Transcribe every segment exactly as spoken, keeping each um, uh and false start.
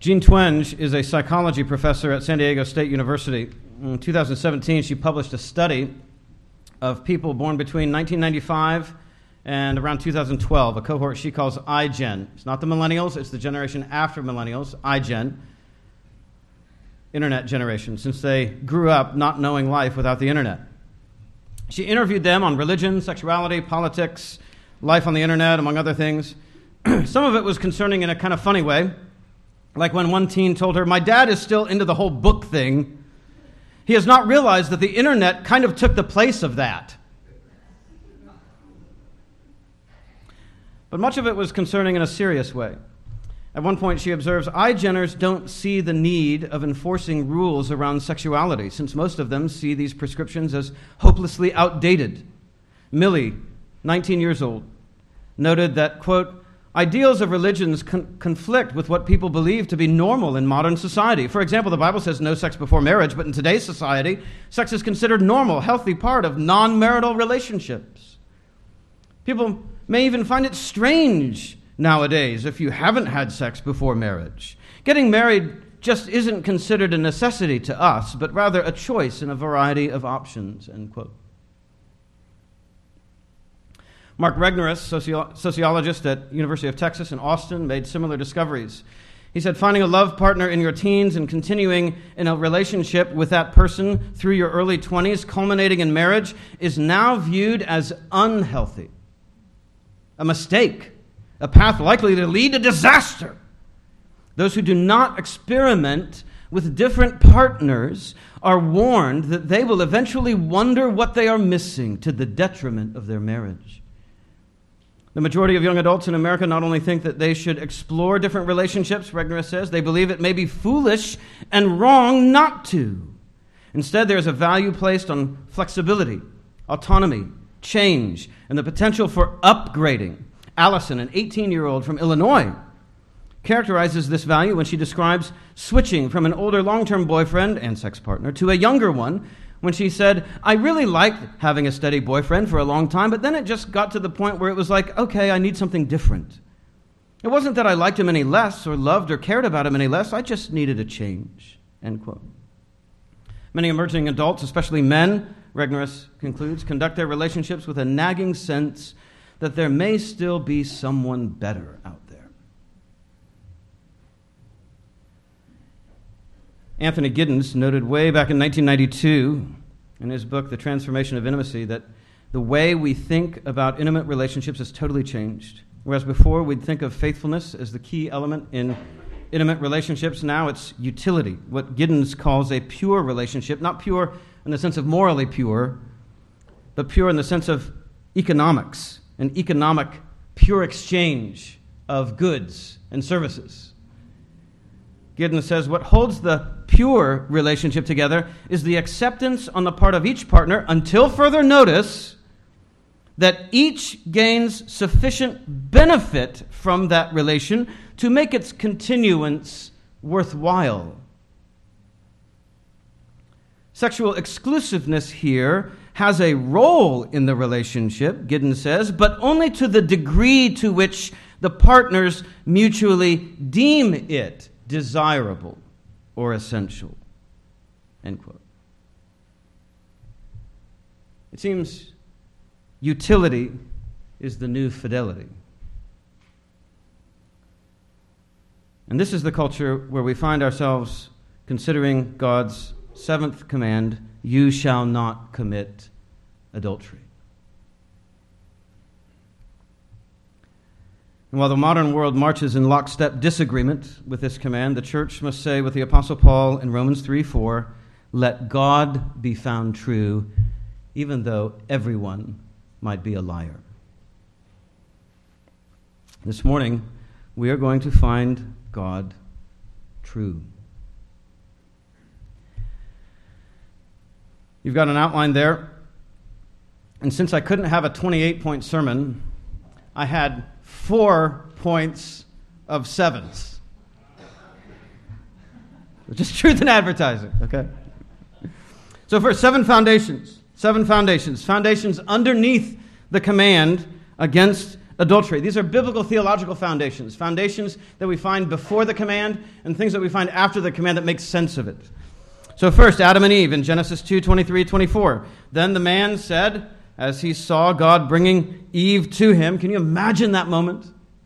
Jean Twenge is a psychology professor at San Diego State University. In two thousand seventeen, she published a study of people born between nineteen ninety-five and around two thousand twelve, a cohort she calls iGen. It's not the millennials, it's the generation after millennials, iGen, internet generation, since they grew up not knowing life without the internet. She interviewed them on religion, sexuality, politics, life on the internet, among other things. Some of it was concerning in a kind of funny way, like when one teen told her, "My dad is still into the whole book thing. He has not realized that the internet kind of took the place of that." But much of it was concerning in a serious way. At one point, she observes, iGeners don't see the need of enforcing rules around sexuality, since most of them see these prescriptions as hopelessly outdated. Millie, nineteen years old, noted that, quote, ideals of religions con- conflict with what people believe to be normal in modern society. For example, the Bible says no sex before marriage, but in today's society, sex is considered normal, healthy part of non-marital relationships. People may even find it strange nowadays if you haven't had sex before marriage. Getting married just isn't considered a necessity to us, but rather a choice in a variety of options, end quote. Mark Regnerus, socio- sociologist at University of Texas in Austin, made similar discoveries. He said, finding a love partner in your teens and continuing in a relationship with that person through your early twenties, culminating in marriage, is now viewed as unhealthy, a mistake, a path likely to lead to disaster. Those who do not experiment with different partners are warned that they will eventually wonder what they are missing to the detriment of their marriage. The majority of young adults in America not only think that they should explore different relationships, Regnerus says, they believe it may be foolish and wrong not to. Instead, there is a value placed on flexibility, autonomy, change, and the potential for upgrading. Allison, an eighteen-year-old from Illinois, characterizes this value when she describes switching from an older long-term boyfriend and sex partner to a younger one, when she said, I really liked having a steady boyfriend for a long time, but then it just got to the point where it was like, okay, I need something different. It wasn't that I liked him any less or loved or cared about him any less. I just needed a change, end quote. Many emerging adults, especially men, Regnerus concludes, conduct their relationships with a nagging sense that there may still be someone better out there. Anthony Giddens noted way back in nineteen ninety-two in his book, The Transformation of Intimacy, that the way we think about intimate relationships has totally changed. Whereas before we'd think of faithfulness as the key element in intimate relationships, now it's utility, what Giddens calls a pure relationship, not pure in the sense of morally pure, but pure in the sense of economics, an economic pure exchange of goods and services. Giddens says what holds the pure relationship together is the acceptance on the part of each partner, until further notice, that each gains sufficient benefit from that relation to make its continuance worthwhile. Sexual exclusiveness here has a role in the relationship, Giddens says, but only to the degree to which the partners mutually deem it desirable or essential, end quote. It seems utility is the new fidelity. And this is the culture where we find ourselves considering God's seventh command, you shall not commit adultery. And while the modern world marches in lockstep disagreement with this command, the church must say with the Apostle Paul in Romans three four, let God be found true, even though everyone might be a liar. This morning, we are going to find God true. You've got an outline there, and since I couldn't have a twenty-eight point sermon, I had four points of sevens. Which is truth in advertising, okay? So first, seven foundations. Seven foundations. Foundations underneath the command against adultery. These are biblical theological foundations, foundations that we find before the command and things that we find after the command that make sense of it. So first, Adam and Eve in Genesis two, twenty-three, twenty-four. Then the man said, as he saw God bringing Eve to him, can you imagine that moment?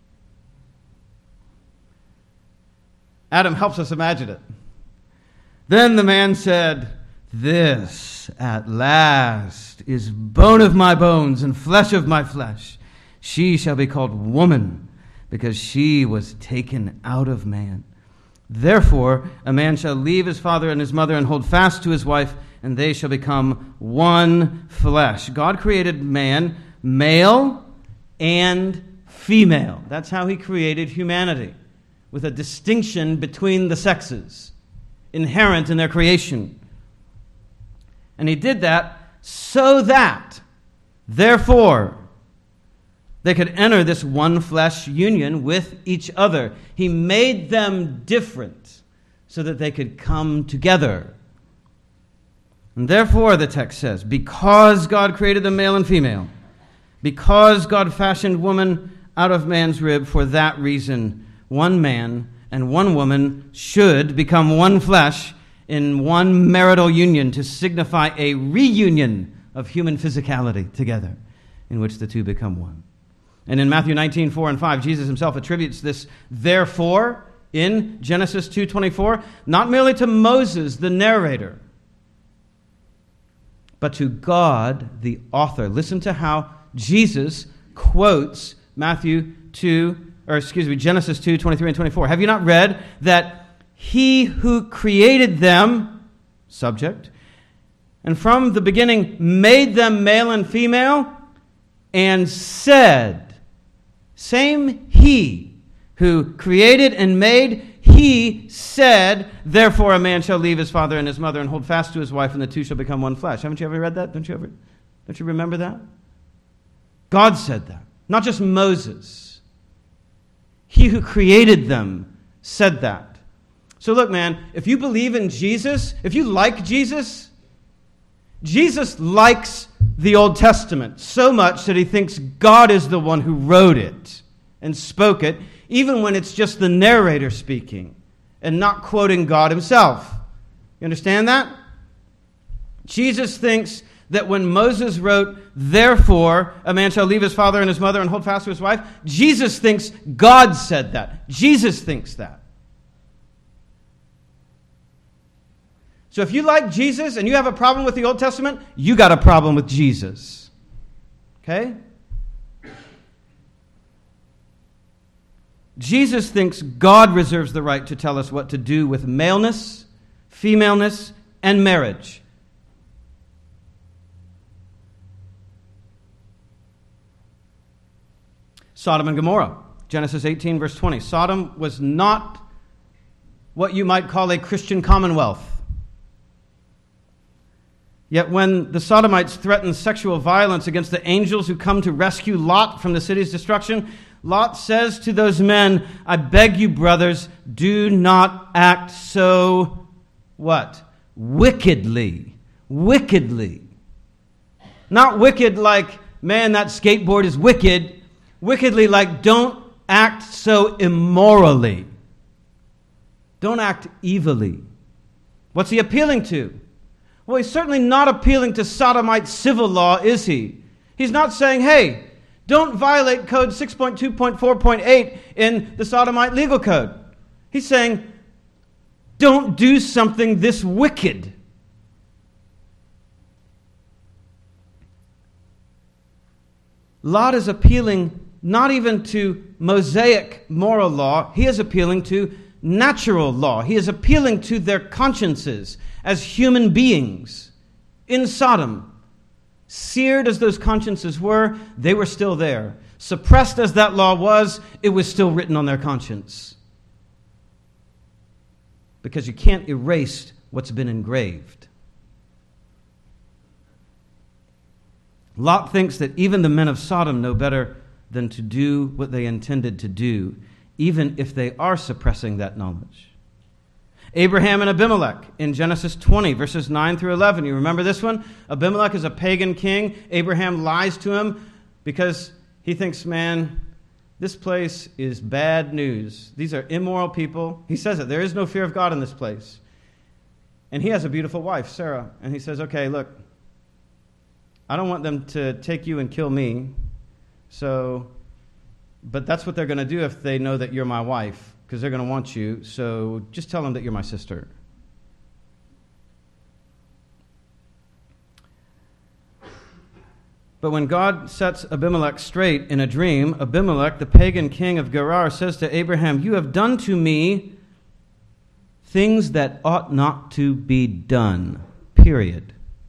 Adam helps us imagine it. Then the man said, this at last is bone of my bones and flesh of my flesh. She shall be called woman, because she was taken out of man. Therefore, a man shall leave his father and his mother and hold fast to his wife, and they shall become one flesh. God created man, male and female. That's how he created humanity, with a distinction between the sexes, inherent in their creation. And he did that so that, therefore, they could enter this one flesh union with each other. He made them different so that they could come together. And therefore, the text says, because God created them male and female, because God fashioned woman out of man's rib, for that reason, one man and one woman should become one flesh in one marital union to signify a reunion of human physicality together, in which the two become one. And in Matthew nineteen, four and five, Jesus himself attributes this therefore in Genesis two twenty-four, not merely to Moses, the narrator, but to God, the author. Listen to how Jesus quotes Matthew two, or excuse me, Genesis two, twenty-three and twenty-four. Have you not read that he who created them, subject, and from the beginning made them male and female, and said, same he who created and made, he said, therefore a man shall leave his father and his mother and hold fast to his wife, and the two shall become one flesh. Haven't you ever read that? Don't you ever? Don't you remember that? God said that, not just Moses. He who created them said that. So look, man, if you believe in Jesus, if you like Jesus, Jesus likes the Old Testament so much that he thinks God is the one who wrote it and spoke it, even when it's just the narrator speaking and not quoting God himself. You understand that? Jesus thinks that when Moses wrote, therefore, a man shall leave his father and his mother and hold fast to his wife, Jesus thinks God said that. Jesus thinks that. So if you like Jesus and you have a problem with the Old Testament, you got a problem with Jesus. Okay? Jesus thinks God reserves the right to tell us what to do with maleness, femaleness, and marriage. Sodom and Gomorrah, Genesis eighteen, verse twenty. Sodom was not what you might call a Christian commonwealth. Yet when the Sodomites threatened sexual violence against the angels who come to rescue Lot from the city's destruction, Lot says to those men, I beg you, brothers, do not act so, what? Wickedly. Wickedly. Not wicked like, man, that skateboard is wicked. Wickedly like, don't act so immorally. Don't act evilly. What's he appealing to? Well, he's certainly not appealing to Sodomite civil law, is he? He's not saying, hey, don't violate Code six point two point four point eight in the Sodomite legal code. He's saying, don't do something this wicked. Lot is appealing not even to Mosaic moral law. He is appealing to natural law. He is appealing to their consciences as human beings in Sodom. Seared as those consciences were, they were still there. Suppressed as that law was, it was still written on their conscience. Because you can't erase what's been engraved. Lot thinks that even the men of Sodom know better than to do what they intended to do, even if they are suppressing that knowledge. Abraham and Abimelech in Genesis twenty, verses nine through eleven. You remember this one? Abimelech is a pagan king. Abraham lies to him because he thinks, man, This place is bad news. These are immoral people. He says it. There is no fear of God in this place. And he has a beautiful wife, Sarah. And he says, okay, look, I don't want them to take you and kill me. So, but that's what they're going to do if they know that you're my wife, because they're going to want you. So just tell them that you're my sister. But when God sets Abimelech straight in a dream, Abimelech, the pagan king of Gerar, says to Abraham, you have done to me things that ought not to be done, period.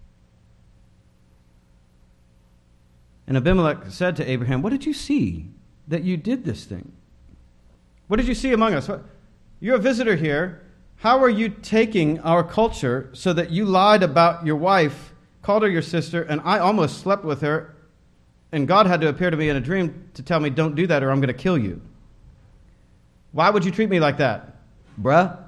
And Abimelech said to Abraham, what did you see that you did this thing? What did you see among us? You're a visitor here. How are you taking our culture so that you lied about your wife, called her your sister, and I almost slept with her, and God had to appear to me in a dream to tell me, don't do that or I'm going to kill you? Why would you treat me like that, bruh?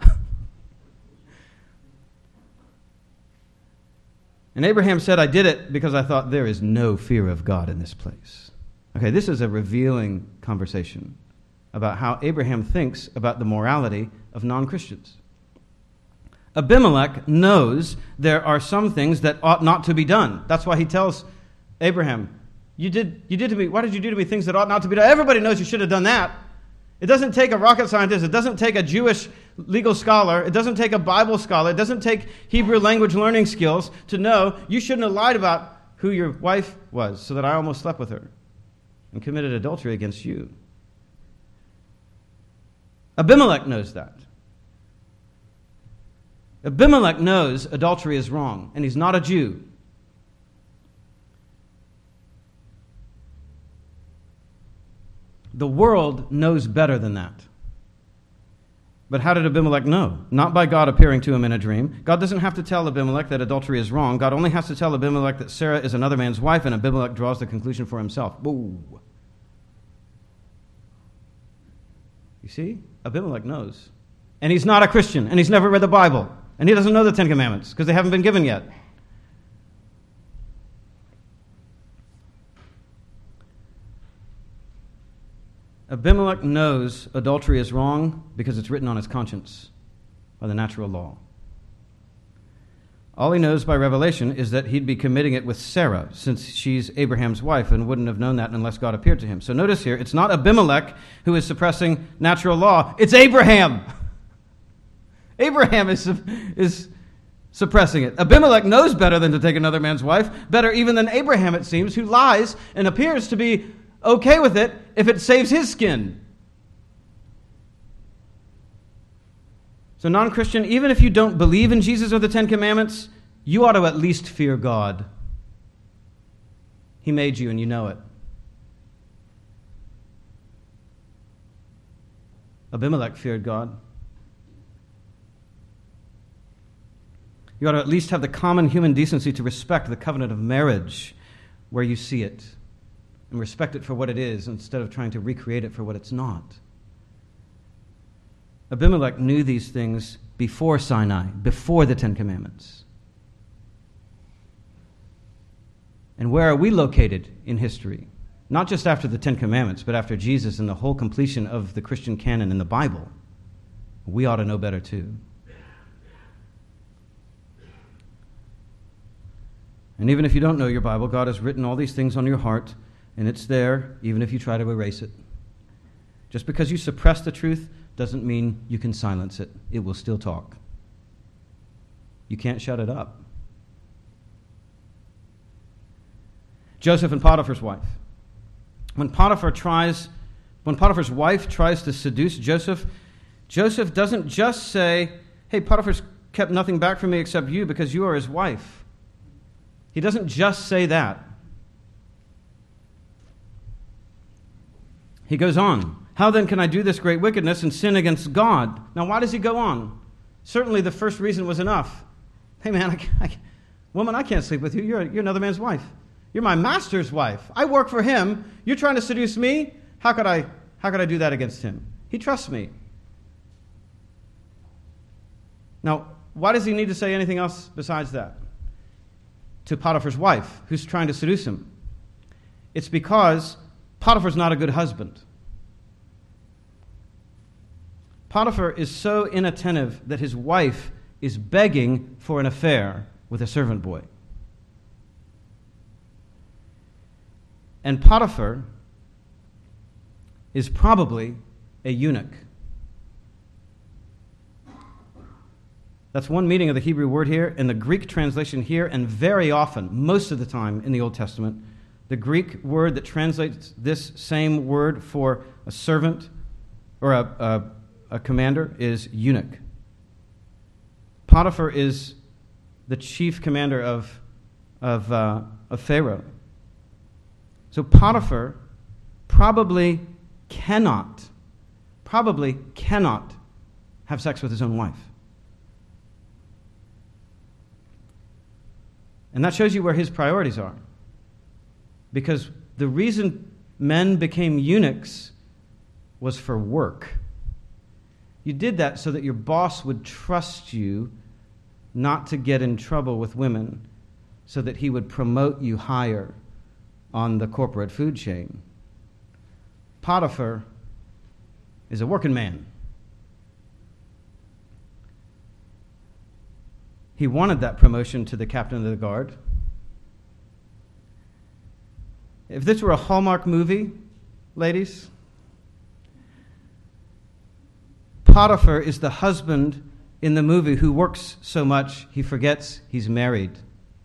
And Abraham said, I did it because I thought there is no fear of God in this place. Okay, this is a revealing conversation about how Abraham thinks about the morality of non-Christians. Abimelech knows there are some things that ought not to be done. That's why he tells Abraham, you did, you did to me, why did you do to me things that ought not to be done? Everybody knows you should have done that. It doesn't take a rocket scientist. It doesn't take a Jewish legal scholar. It doesn't take a Bible scholar. It doesn't take Hebrew language learning skills to know you shouldn't have lied about who your wife was so that I almost slept with her and committed adultery against you. Abimelech knows that. Abimelech knows adultery is wrong, and he's not a Jew. The world knows better than that. But how did Abimelech know? Not by God appearing to him in a dream. God doesn't have to tell Abimelech that adultery is wrong. God only has to tell Abimelech that Sarah is another man's wife, and Abimelech draws the conclusion for himself. Boo. You see? Abimelech knows. And he's not a Christian, and he's never read the Bible, and he doesn't know the Ten Commandments because they haven't been given yet. Abimelech knows adultery is wrong because it's written on his conscience by the natural law. All he knows by revelation is that he'd be committing it with Sarah, since she's Abraham's wife, and wouldn't have known that unless God appeared to him. So notice here, it's not Abimelech who is suppressing natural law. It's Abraham. Abraham is, is suppressing it. Abimelech knows better than to take another man's wife, better even than Abraham, it seems, who lies and appears to be okay with it if it saves his skin. So non-Christian, even if you don't believe in Jesus or the Ten Commandments, you ought to at least fear God. He made you and you know it. Abimelech feared God. You ought to at least have the common human decency to respect the covenant of marriage where you see it, and respect it for what it is instead of trying to recreate it for what it's not. Abimelech knew these things before Sinai, before the Ten Commandments. And where are we located in history? Not just after the Ten Commandments, but after Jesus and the whole completion of the Christian canon in the Bible. We ought to know better too. And even if you don't know your Bible, God has written all these things on your heart, and it's there, even if you try to erase it. Just because you suppress the truth doesn't mean you can silence it. It will still talk. You can't shut it up. Joseph and Potiphar's wife. When Potiphar tries, when Potiphar's wife tries to seduce Joseph, Joseph doesn't just say, hey, Potiphar's kept nothing back from me except you because you are his wife. He doesn't just say that. He goes on, how then can I do this great wickedness and sin against God? Now, why does he go on? Certainly the first reason was enough. Hey, man, I, I, woman, I can't sleep with you. You're, you're another man's wife. You're my master's wife. I work for him. You're trying to seduce me? How could I, how could I do that against him? He trusts me. Now, why does he need to say anything else besides that to Potiphar's wife, who's trying to seduce him? It's because Potiphar's not a good husband. Potiphar is so inattentive that his wife is begging for an affair with a servant boy. And Potiphar is probably a eunuch. That's one meaning of the Hebrew word here, and the Greek translation here, and very often, most of the time in the Old Testament, the Greek word that translates this same word for a servant or a, a, a commander is eunuch. Potiphar is the chief commander of, of, uh, of Pharaoh. So Potiphar probably cannot, probably cannot have sex with his own wife. And that shows you where his priorities are. Because the reason men became eunuchs was for work. You did that so that your boss would trust you not to get in trouble with women, so that he would promote you higher on the corporate food chain. Potiphar is a working man. He wanted that promotion to the captain of the guard. If this were a Hallmark movie, ladies, Potiphar is the husband in the movie who works so much he forgets he's married.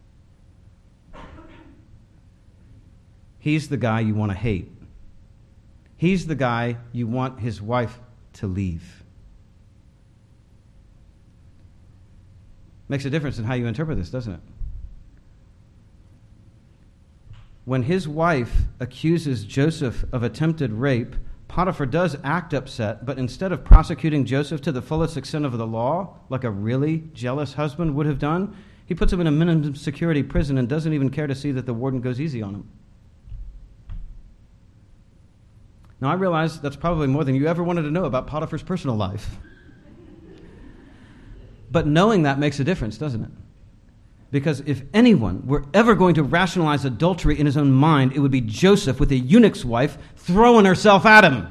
He's the guy you want to hate. He's the guy you want his wife to leave. Makes a difference in how you interpret this, doesn't it? When his wife accuses Joseph of attempted rape, Potiphar does act upset, but instead of prosecuting Joseph to the fullest extent of the law, like a really jealous husband would have done, he puts him in a minimum security prison and doesn't even care to see that the warden goes easy on him. Now, I realize that's probably more than you ever wanted to know about Potiphar's personal life. But knowing that makes a difference, doesn't it? Because if anyone were ever going to rationalize adultery in his own mind, it would be Joseph with a eunuch's wife throwing herself at him.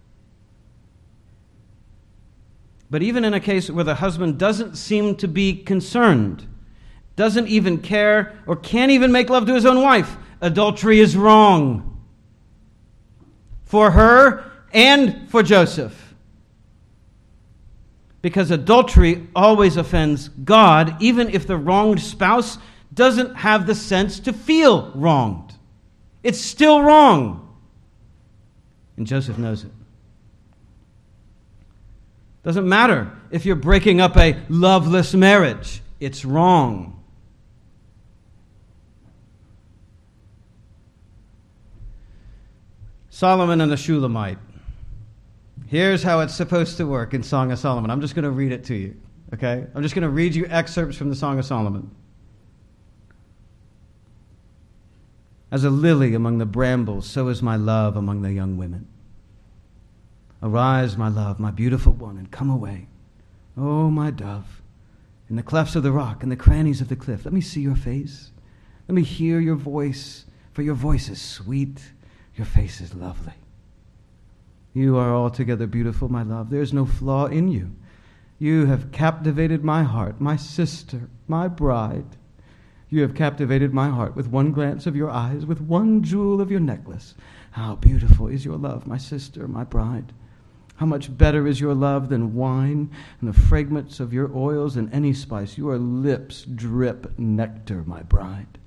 But even in a case where the husband doesn't seem to be concerned, doesn't even care, or can't even make love to his own wife, adultery is wrong. For her and for Joseph. Because adultery always offends God, even if the wronged spouse doesn't have the sense to feel wronged. It's still wrong. And Joseph knows it. Doesn't matter if you're breaking up a loveless marriage. It's wrong. Solomon and the Shulamite. Here's how it's supposed to work in Song of Solomon. I'm just going to read it to you, okay? I'm just going to read you excerpts from the Song of Solomon. As a lily among the brambles, so is my love among the young women. Arise, my love, my beautiful one, and come away. Oh, my dove, in the clefts of the rock, in the crannies of the cliff, let me see your face. Let me hear your voice, for your voice is sweet. Your face is lovely. You are altogether beautiful, my love. There is no flaw in you. You have captivated my heart, my sister, my bride. You have captivated my heart with one glance of your eyes, with one jewel of your necklace. How beautiful is your love, my sister, my bride. How much better is your love than wine and the fragrance of your oils than any spice. Your lips drip nectar, my bride.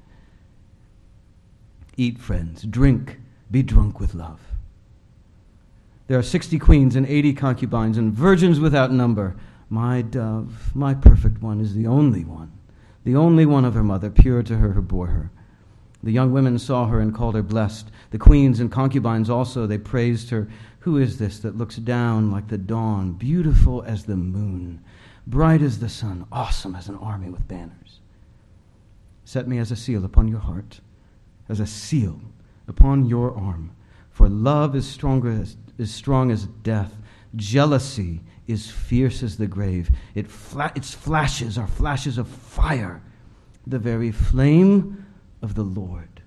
Eat, friends, drink, be drunk with love. There are sixty queens and eighty concubines and virgins without number. My dove, my perfect one, is the only one, the only one of her mother, pure to her who bore her. The young women saw her and called her blessed. The queens and concubines also, they praised her. Who is this that looks down like the dawn, beautiful as the moon, bright as the sun, awesome as an army with banners? Set me as a seal upon your heart, as a seal upon your arm. For love is stronger as, is strong as death. Jealousy is fierce as the grave. It fla- its flashes are flashes of fire, the very flame of the Lord.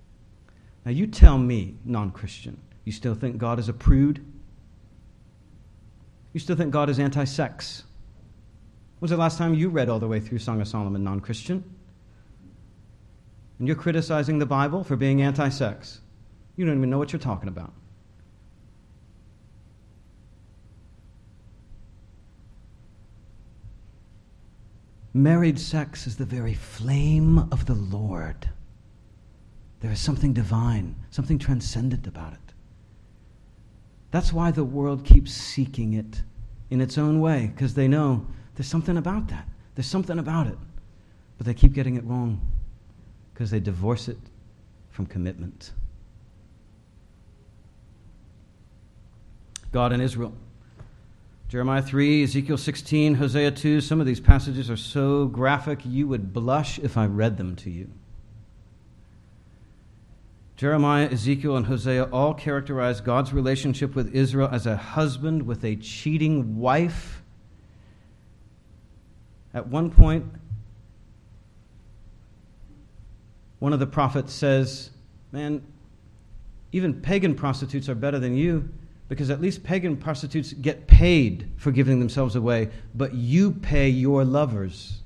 Now you tell me, non-Christian, you still think God is a prude? You still think God is anti-sex. When was the last time you read all the way through Song of Solomon, non-Christian? And you're criticizing the Bible for being anti-sex. You don't even know what you're talking about. Married sex is the very flame of the Lord. There is something divine, something transcendent about it. That's why the world keeps seeking it in its own way, because they know there's something about that. There's something about it. But they keep getting it wrong because they divorce it from commitment. God and Israel. Jeremiah three, Ezekiel sixteen, Hosea two. Some of these passages are so graphic you would blush if I read them to you. Jeremiah, Ezekiel, and Hosea all characterize God's relationship with Israel as a husband with a cheating wife. At one point, one of the prophets says, man, even pagan prostitutes are better than you, because at least pagan prostitutes get paid for giving themselves away, but you pay your lovers.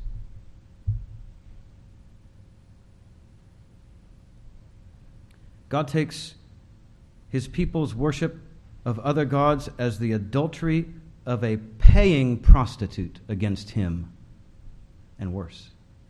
God takes his people's worship of other gods as the adultery of a paying prostitute against him, and worse.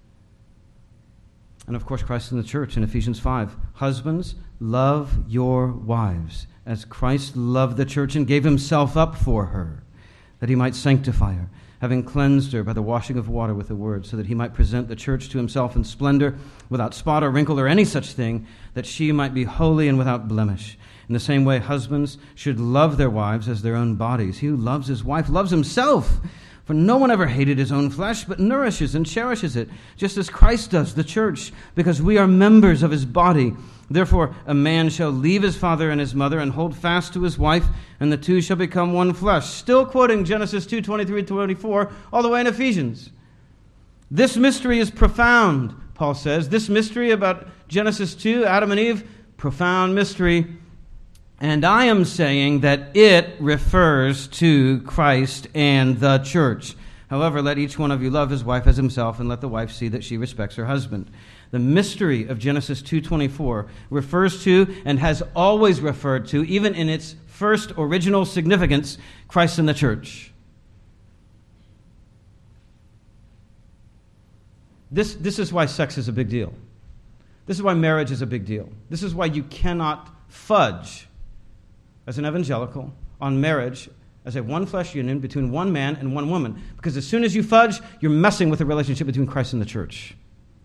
And of course, Christ in the church in Ephesians five. Husbands, love your wives, as Christ loved the church and gave himself up for her, that he might sanctify her, having cleansed her by the washing of water with the word, so that he might present the church to himself in splendor, without spot or wrinkle or any such thing, that she might be holy and without blemish. In the same way, husbands should love their wives as their own bodies. He who loves his wife loves himself. For no one ever hated his own flesh, but nourishes and cherishes it, just as Christ does the church, because we are members of his body. Therefore, a man shall leave his father and his mother and hold fast to his wife, and the two shall become one flesh. Still quoting Genesis two, twenty-three to twenty-four, all the way in Ephesians. This mystery is profound, Paul says. This mystery about Genesis two, Adam and Eve, profound mystery. And I am saying that it refers to Christ and the church. However, let each one of you love his wife as himself, and let the wife see that she respects her husband. The mystery of Genesis two twenty-four refers to, and has always referred to, even in its first original significance, Christ and the church. This, this is why sex is a big deal. This is why marriage is a big deal. This is why you cannot fudge, as an evangelical, on marriage as a one-flesh union between one man and one woman. Because as soon as you fudge, you're messing with the relationship between Christ and the church.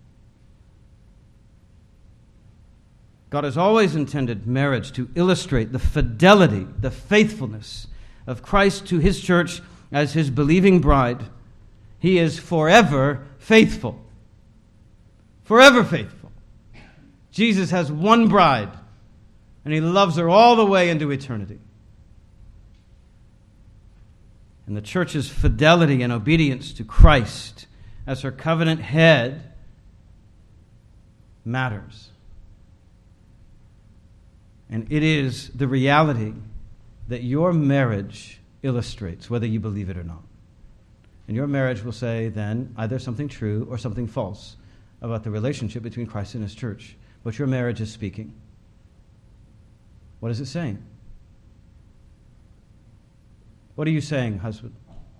God has always intended marriage to illustrate the fidelity, the faithfulness of Christ to his church as his believing bride. He is forever faithful. Forever faithful. Jesus has one bride, and he loves her all the way into eternity. And the church's fidelity and obedience to Christ as her covenant head matters. And it is the reality that your marriage illustrates, whether you believe it or not. And your marriage will say then either something true or something false about the relationship between Christ and his church. But your marriage is speaking. What is it saying? What are you saying, husband,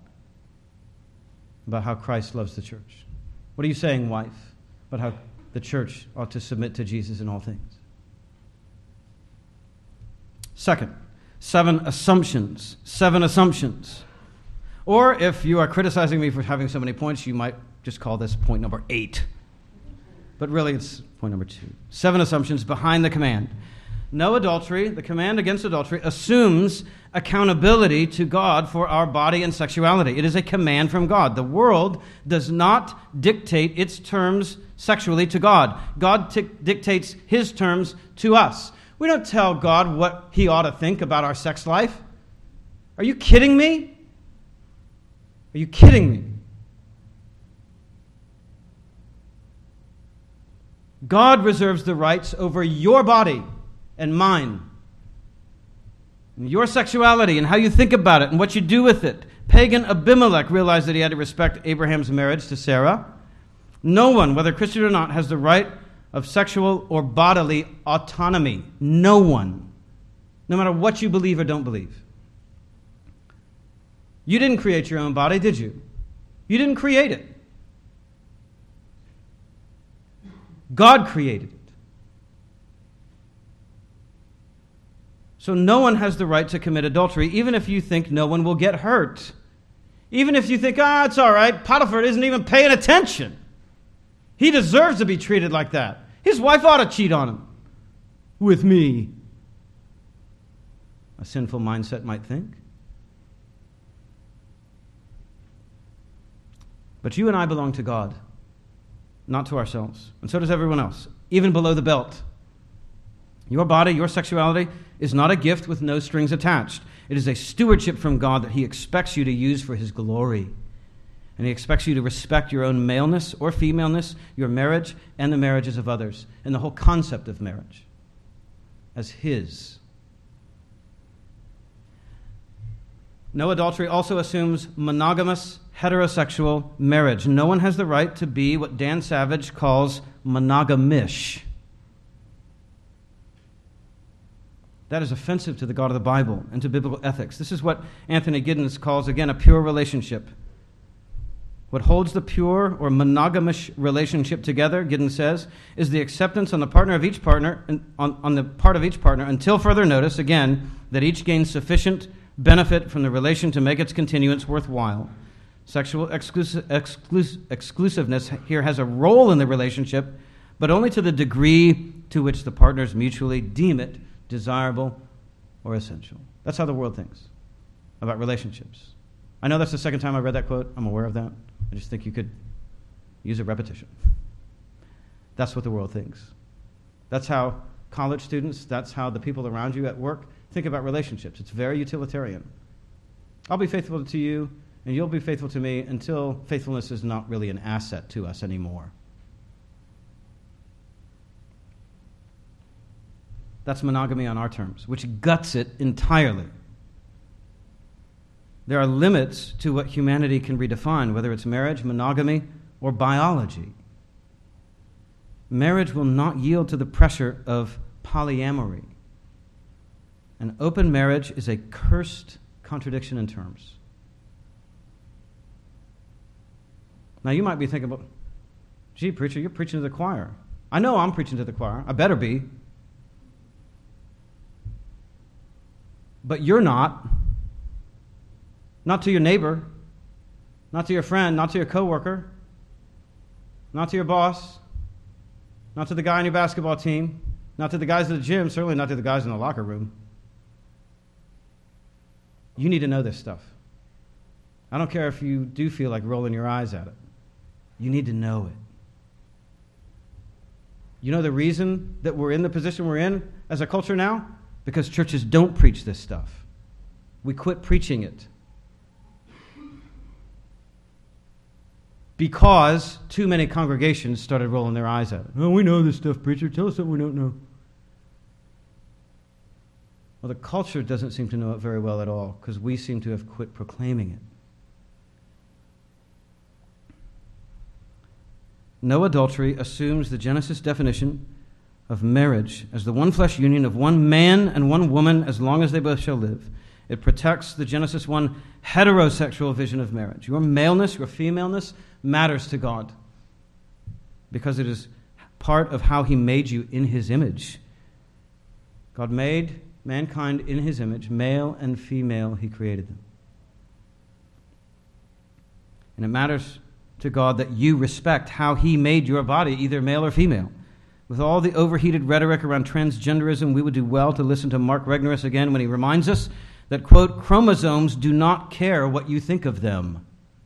about how Christ loves the church? What are you saying, wife, about how the church ought to submit to Jesus in all things? Second, seven assumptions. Seven assumptions. Or if you are criticizing me for having so many points, you might just call this point number eight. But really, it's point number two. Seven assumptions behind the command. No adultery, the command against adultery, assumes accountability to God for our body and sexuality. It is a command from God. The world does not dictate its terms sexually to God. God t- dictates his terms to us. We don't tell God what he ought to think about our sex life. Are you kidding me? Are you kidding me? God reserves the rights over your body and mine. Your sexuality and how you think about it and what you do with it. Pagan Abimelech realized that he had to respect Abraham's marriage to Sarah. No one, whether Christian or not, has the right of sexual or bodily autonomy. No one. No matter what you believe or don't believe. You didn't create your own body, did you? You didn't create it. God created it. So no one has the right to commit adultery, even if you think no one will get hurt. Even if you think, ah, it's all right, Potiphar isn't even paying attention. He deserves to be treated like that. His wife ought to cheat on him. With me. A sinful mindset might think. But you and I belong to God, not to ourselves. And so does everyone else, even below the belt. Your body, your sexuality, is not a gift with no strings attached. It is a stewardship from God that he expects you to use for his glory. And he expects you to respect your own maleness or femaleness, your marriage, and the marriages of others, and the whole concept of marriage as his. No adultery also assumes monogamous, heterosexual marriage. No one has the right to be what Dan Savage calls monogamish. That is offensive to the God of the Bible and to biblical ethics. This is what Anthony Giddens calls, again, a pure relationship. What holds the pure or monogamous relationship together, Giddens says, is the acceptance on the partner of each partner, on, on the part of each partner, until further notice, again, that each gains sufficient benefit from the relation to make its continuance worthwhile. Sexual exclusive, exclus, exclusiveness here has a role in the relationship, but only to the degree to which the partners mutually deem it desirable or essential. That's how the world thinks about relationships. I know that's the second time I read that quote. I'm aware of that. I just think you could use a repetition. That's what the world thinks. That's how college students, that's how the people around you at work think about relationships. It's very utilitarian. I'll be faithful to you, and you'll be faithful to me until faithfulness is not really an asset to us anymore. That's monogamy on our terms, which guts it entirely. There are limits to what humanity can redefine, whether it's marriage, monogamy, or biology. Marriage will not yield to the pressure of polyamory. An open marriage is a cursed contradiction in terms. Now you might be thinking, well, gee, preacher, you're preaching to the choir. I know I'm preaching to the choir. I better be. But you're not. Not to your neighbor. Not to your friend. Not to your coworker. Not to your boss. Not to the guy on your basketball team. Not to the guys at the gym. Certainly not to the guys in the locker room. You need to know this stuff. I don't care if you do feel like rolling your eyes at it. You need to know it. You know the reason that we're in the position we're in as a culture now? Because churches don't preach this stuff. We quit preaching it. Because too many congregations started rolling their eyes at it. Oh, we know this stuff, preacher. Tell us something we don't know. Well, the culture doesn't seem to know it very well at all because we seem to have quit proclaiming it. No adultery assumes the Genesis definition of marriage as the one flesh union of one man and one woman as long as they both shall live. It protects the Genesis one heterosexual vision of marriage. Your maleness, your femaleness matters to God because it is part of how he made you in his image. God made mankind in his image, male and female, he created them. And it matters to God that you respect how he made your body, either male or female. With all the overheated rhetoric around transgenderism, we would do well to listen to Mark Regnerus again when he reminds us that, quote, chromosomes do not care what you think of them.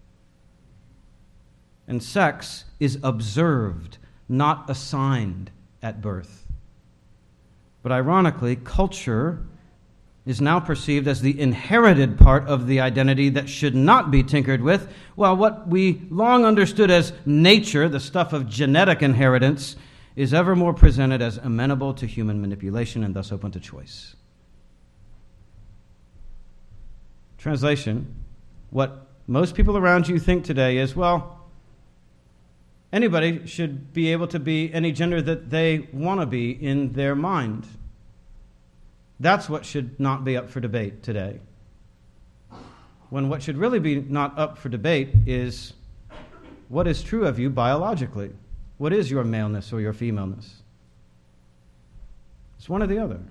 And sex is observed, not assigned at birth. But ironically, culture is now perceived as the inherited part of the identity that should not be tinkered with, while what we long understood as nature, the stuff of genetic inheritance, is ever more presented as amenable to human manipulation and thus open to choice. Translation, what most people around you think today is, well, anybody should be able to be any gender that they want to be in their mind. That's what should not be up for debate today. When what should really be not up for debate is what is true of you biologically. What is your maleness or your femaleness? It's one or the other.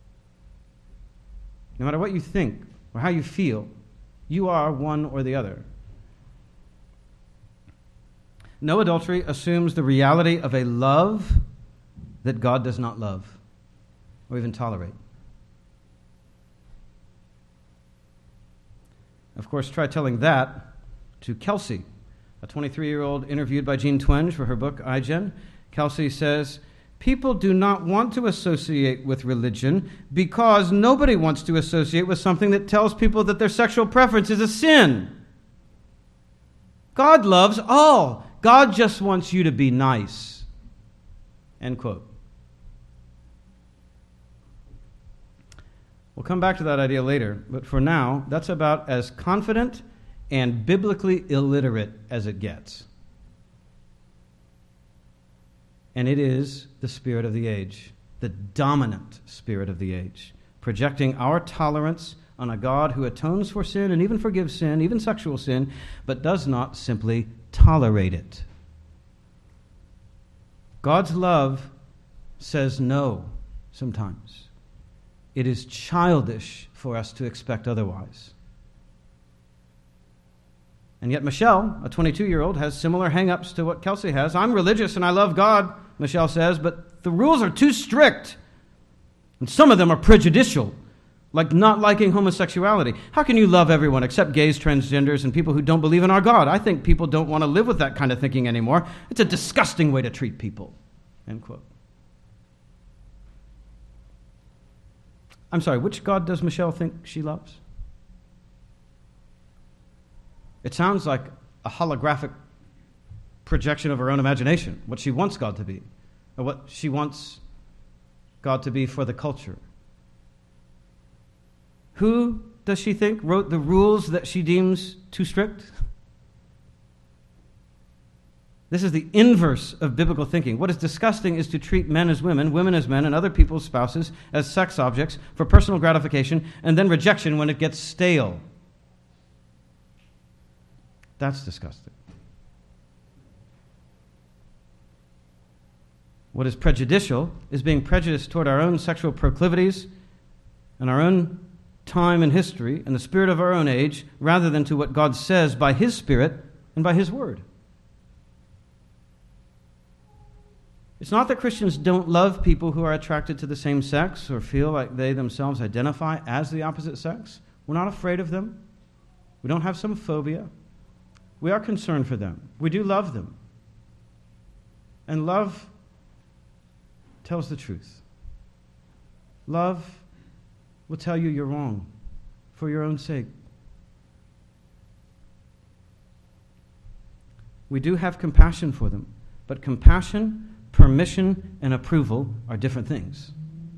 No matter what you think or how you feel, you are one or the other. No adultery assumes the reality of a love that God does not love or even tolerate. Of course, try telling that to Kelsey, a twenty-three-year-old interviewed by Jean Twenge for her book, iGen. Kelsey says, people do not want to associate with religion because nobody wants to associate with something that tells people that their sexual preference is a sin. God loves all. God just wants you to be nice. End quote. We'll come back to that idea later, but for now, that's about as confident and biblically illiterate as it gets. And it is the spirit of the age, the dominant spirit of the age, projecting our tolerance on a God who atones for sin and even forgives sin, even sexual sin, but does not simply tolerate it. God's love says no sometimes. It is childish for us to expect otherwise. And yet Michelle, a twenty-two-year-old, has similar hang-ups to what Kelsey has. I'm religious and I love God, Michelle says, but the rules are too strict. And some of them are prejudicial, like not liking homosexuality. How can you love everyone except gays, transgenders, and people who don't believe in our God? I think people don't want to live with that kind of thinking anymore. It's a disgusting way to treat people. End quote. I'm sorry, which God does Michelle think she loves? It sounds like a holographic projection of her own imagination, what she wants God to be, or what she wants God to be for the culture. Who does she think wrote the rules that she deems too strict? This is the inverse of biblical thinking. What is disgusting is to treat men as women, women as men, and other people's spouses as sex objects for personal gratification and then rejection when it gets stale. That's disgusting. What is prejudicial is being prejudiced toward our own sexual proclivities and our own time and history and the spirit of our own age rather than to what God says by His Spirit and by His Word. It's not that Christians don't love people who are attracted to the same sex or feel like they themselves identify as the opposite sex. We're not afraid of them. We don't have some phobia. We are concerned for them. We do love them. And love tells the truth. Love will tell you you're wrong for your own sake. We do have compassion for them, but compassion, permission, and approval are different things.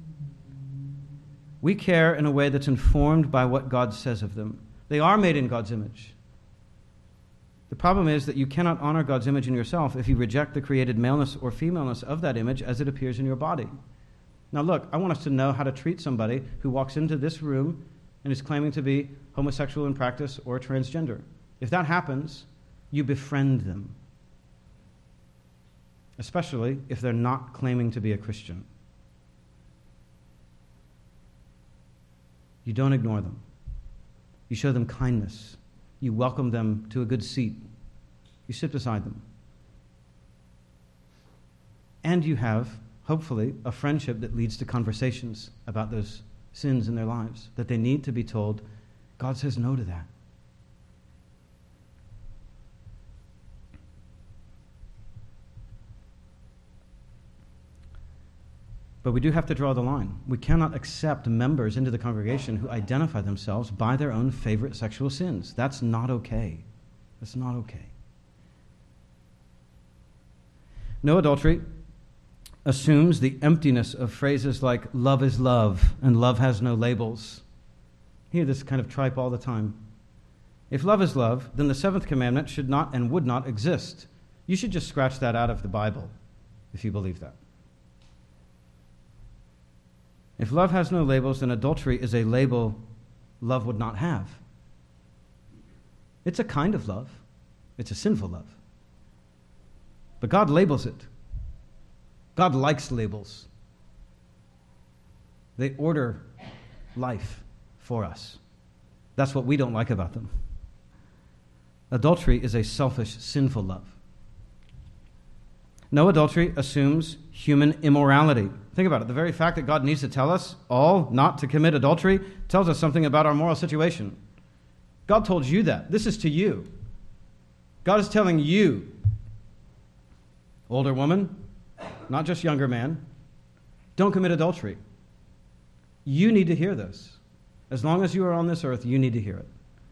We care in a way that's informed by what God says of them. They are made in God's image. The problem is that you cannot honor God's image in yourself if you reject the created maleness or femaleness of that image as it appears in your body. Now look, I want us to know how to treat somebody who walks into this room and is claiming to be homosexual in practice or transgender. If that happens, you befriend them. Especially if they're not claiming to be a Christian. You don't ignore them. You show them kindness. You welcome them to a good seat. You sit beside them. And you have, hopefully, a friendship that leads to conversations about those sins in their lives, that they need to be told, God says no to that. But we do have to draw the line. We cannot accept members into the congregation who identify themselves by their own favorite sexual sins. That's not okay. That's not okay. No adultery assumes the emptiness of phrases like love is love and love has no labels. You hear this kind of tripe all the time. If love is love, then the seventh commandment should not and would not exist. You should just scratch that out of the Bible if you believe that. If love has no labels, then adultery is a label love would not have. It's a kind of love. It's a sinful love. But God labels it. God likes labels. They order life for us. That's what we don't like about them. Adultery is a selfish, sinful love. No adultery assumes human immorality. Think about it. The very fact that God needs to tell us all not to commit adultery tells us something about our moral situation. God told you that. This is to you. God is telling you, older woman, not just younger man, don't commit adultery. You need to hear this. As long as you are on this earth, you need to hear it.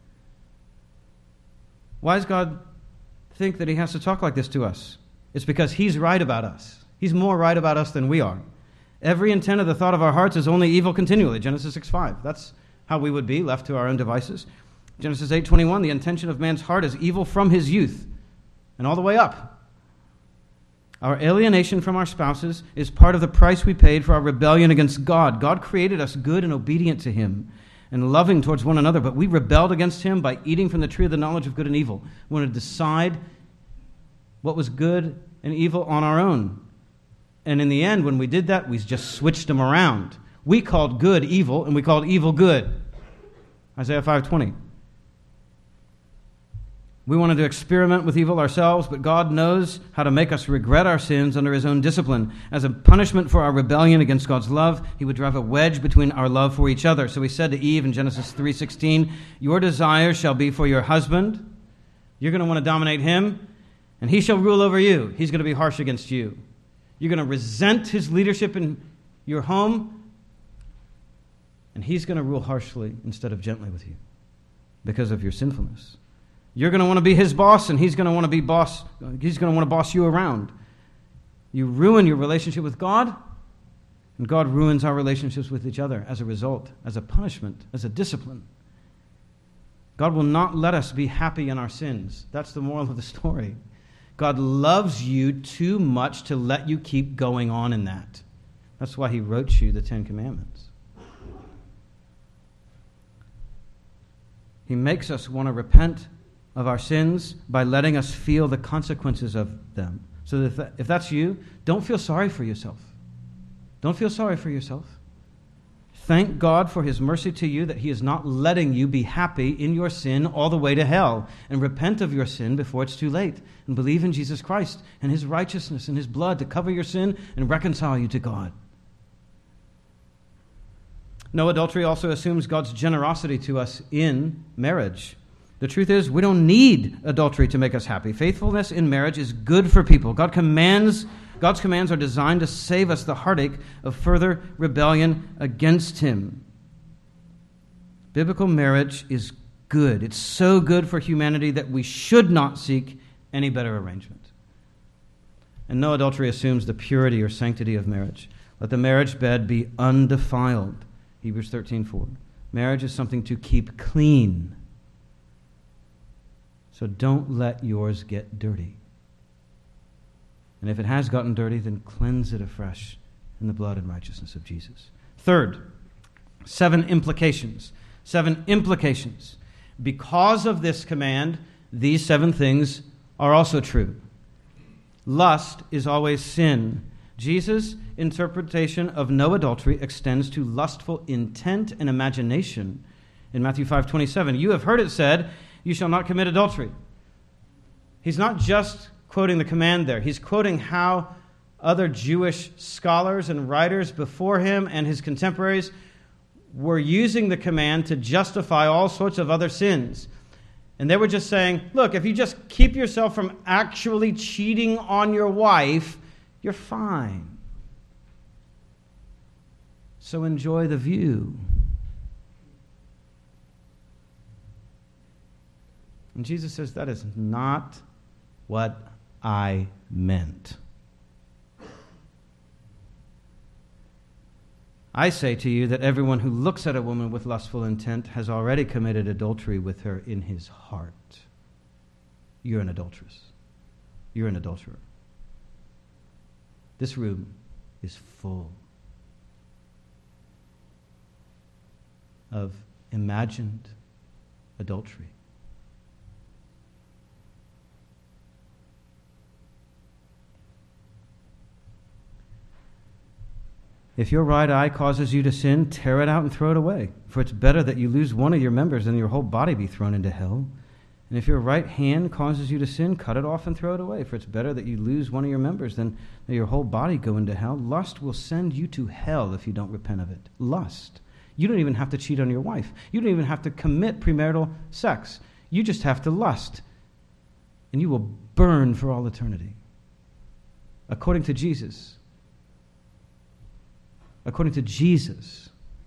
Why does God think that he has to talk like this to us? It's because he's right about us. He's more right about us than we are. Every intent of the thought of our hearts is only evil continually. Genesis six five. That's how we would be, left to our own devices. Genesis eight twenty-one, the intention of man's heart is evil from his youth and all the way up. Our alienation from our spouses is part of the price we paid for our rebellion against God. God created us good and obedient to him and loving towards one another, but we rebelled against him by eating from the tree of the knowledge of good and evil. We wanted to decide what was good and evil on our own. And in the end, when we did that, we just switched them around. We called good evil, and we called evil good. Isaiah five twenty. We wanted to experiment with evil ourselves, but God knows how to make us regret our sins under his own discipline. As a punishment for our rebellion against God's love, he would drive a wedge between our love for each other. So he said to Eve in Genesis three sixteen, your desire shall be for your husband. You're going to want to dominate him, and he shall rule over you. He's going to be harsh against you. You're going to resent his leadership in your home, and he's going to rule harshly instead of gently with you because of your sinfulness. You're going to want to be his boss, and he's going to want to be boss. He's going to want to boss you around. You ruin your relationship with God, and God ruins our relationships with each other as a result, as a punishment, as a discipline. God will not let us be happy in our sins. That's the moral of the story. God loves you too much to let you keep going on in that. That's why he wrote you the Ten Commandments. He makes us want to repent of our sins by letting us feel the consequences of them. So if, that, if that's you, don't feel sorry for yourself. Don't feel sorry for yourself. Thank God for his mercy to you that he is not letting you be happy in your sin all the way to hell. And repent of your sin before it's too late. And believe in Jesus Christ and his righteousness and his blood to cover your sin and reconcile you to God. No, adultery also assumes God's generosity to us in marriage. The truth is, we don't need adultery to make us happy. Faithfulness in marriage is good for people. God commands, God's commands are designed to save us the heartache of further rebellion against him. Biblical marriage is good. It's so good for humanity that we should not seek any better arrangement. And no adultery assumes the purity or sanctity of marriage. Let the marriage bed be undefiled. Hebrews thirteen four. Marriage is something to keep clean. So don't let yours get dirty. And if it has gotten dirty, then cleanse it afresh in the blood and righteousness of Jesus. Third, seven implications. Seven implications. Because of this command, these seven things are also true. Lust is always sin. Jesus' interpretation of no adultery extends to lustful intent and imagination. In Matthew five twenty-seven, you have heard it said, you shall not commit adultery. He's not just quoting the command there. He's quoting how other Jewish scholars and writers before him and his contemporaries were using the command to justify all sorts of other sins. And they were just saying, look, if you just keep yourself from actually cheating on your wife, you're fine. So enjoy the view. And Jesus says, that is not what I meant. I say to you that everyone who looks at a woman with lustful intent has already committed adultery with her in his heart. You're an adulteress. You're an adulterer. This room is full of imagined adultery. If your right eye causes you to sin, tear it out and throw it away. For it's better that you lose one of your members than your whole body be thrown into hell. And if your right hand causes you to sin, cut it off and throw it away. For it's better that you lose one of your members than that your whole body go into hell. Lust will send you to hell if you don't repent of it. Lust. You don't even have to cheat on your wife. You don't even have to commit premarital sex. You just have to lust. And you will burn for all eternity. According to Jesus. According to Jesus.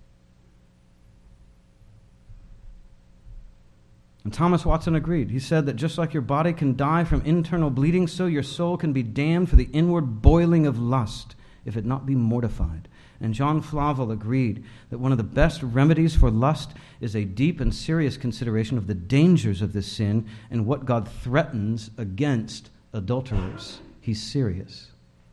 And Thomas Watson agreed. He said that just like your body can die from internal bleeding, so your soul can be damned for the inward boiling of lust, if it not be mortified. And John Flavel agreed that one of the best remedies for lust is a deep and serious consideration of the dangers of this sin and what God threatens against adulterers. He's serious.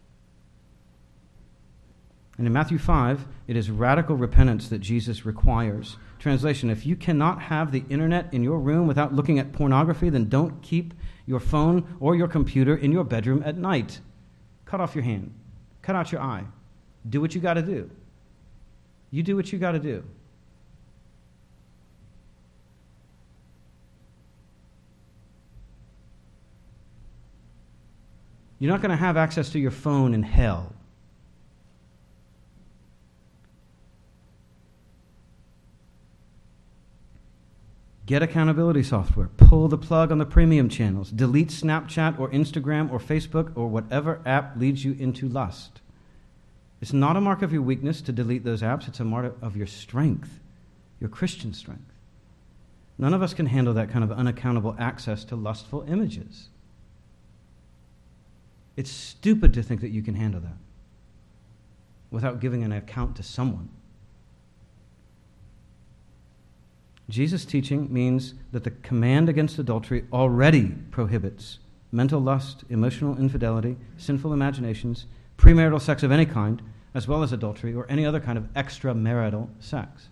And in Matthew five, it is radical repentance that Jesus requires. Translation, if you cannot have the internet in your room without looking at pornography, then don't keep your phone or your computer in your bedroom at night. Cut off your hand. Cut out your eye. Do what you got to do. You do what you got to do. You're not going to have access to your phone in hell. Get accountability software. Pull the plug on the premium channels. Delete Snapchat or Instagram or Facebook or whatever app leads you into lust. It's not a mark of your weakness to delete those apps. It's a mark of your strength, your Christian strength. None of us can handle that kind of unaccountable access to lustful images. It's stupid to think that you can handle that without giving an account to someone. Jesus' teaching means that the command against adultery already prohibits mental lust, emotional infidelity, sinful imaginations, premarital sex of any kind, as well as adultery or any other kind of extramarital sex.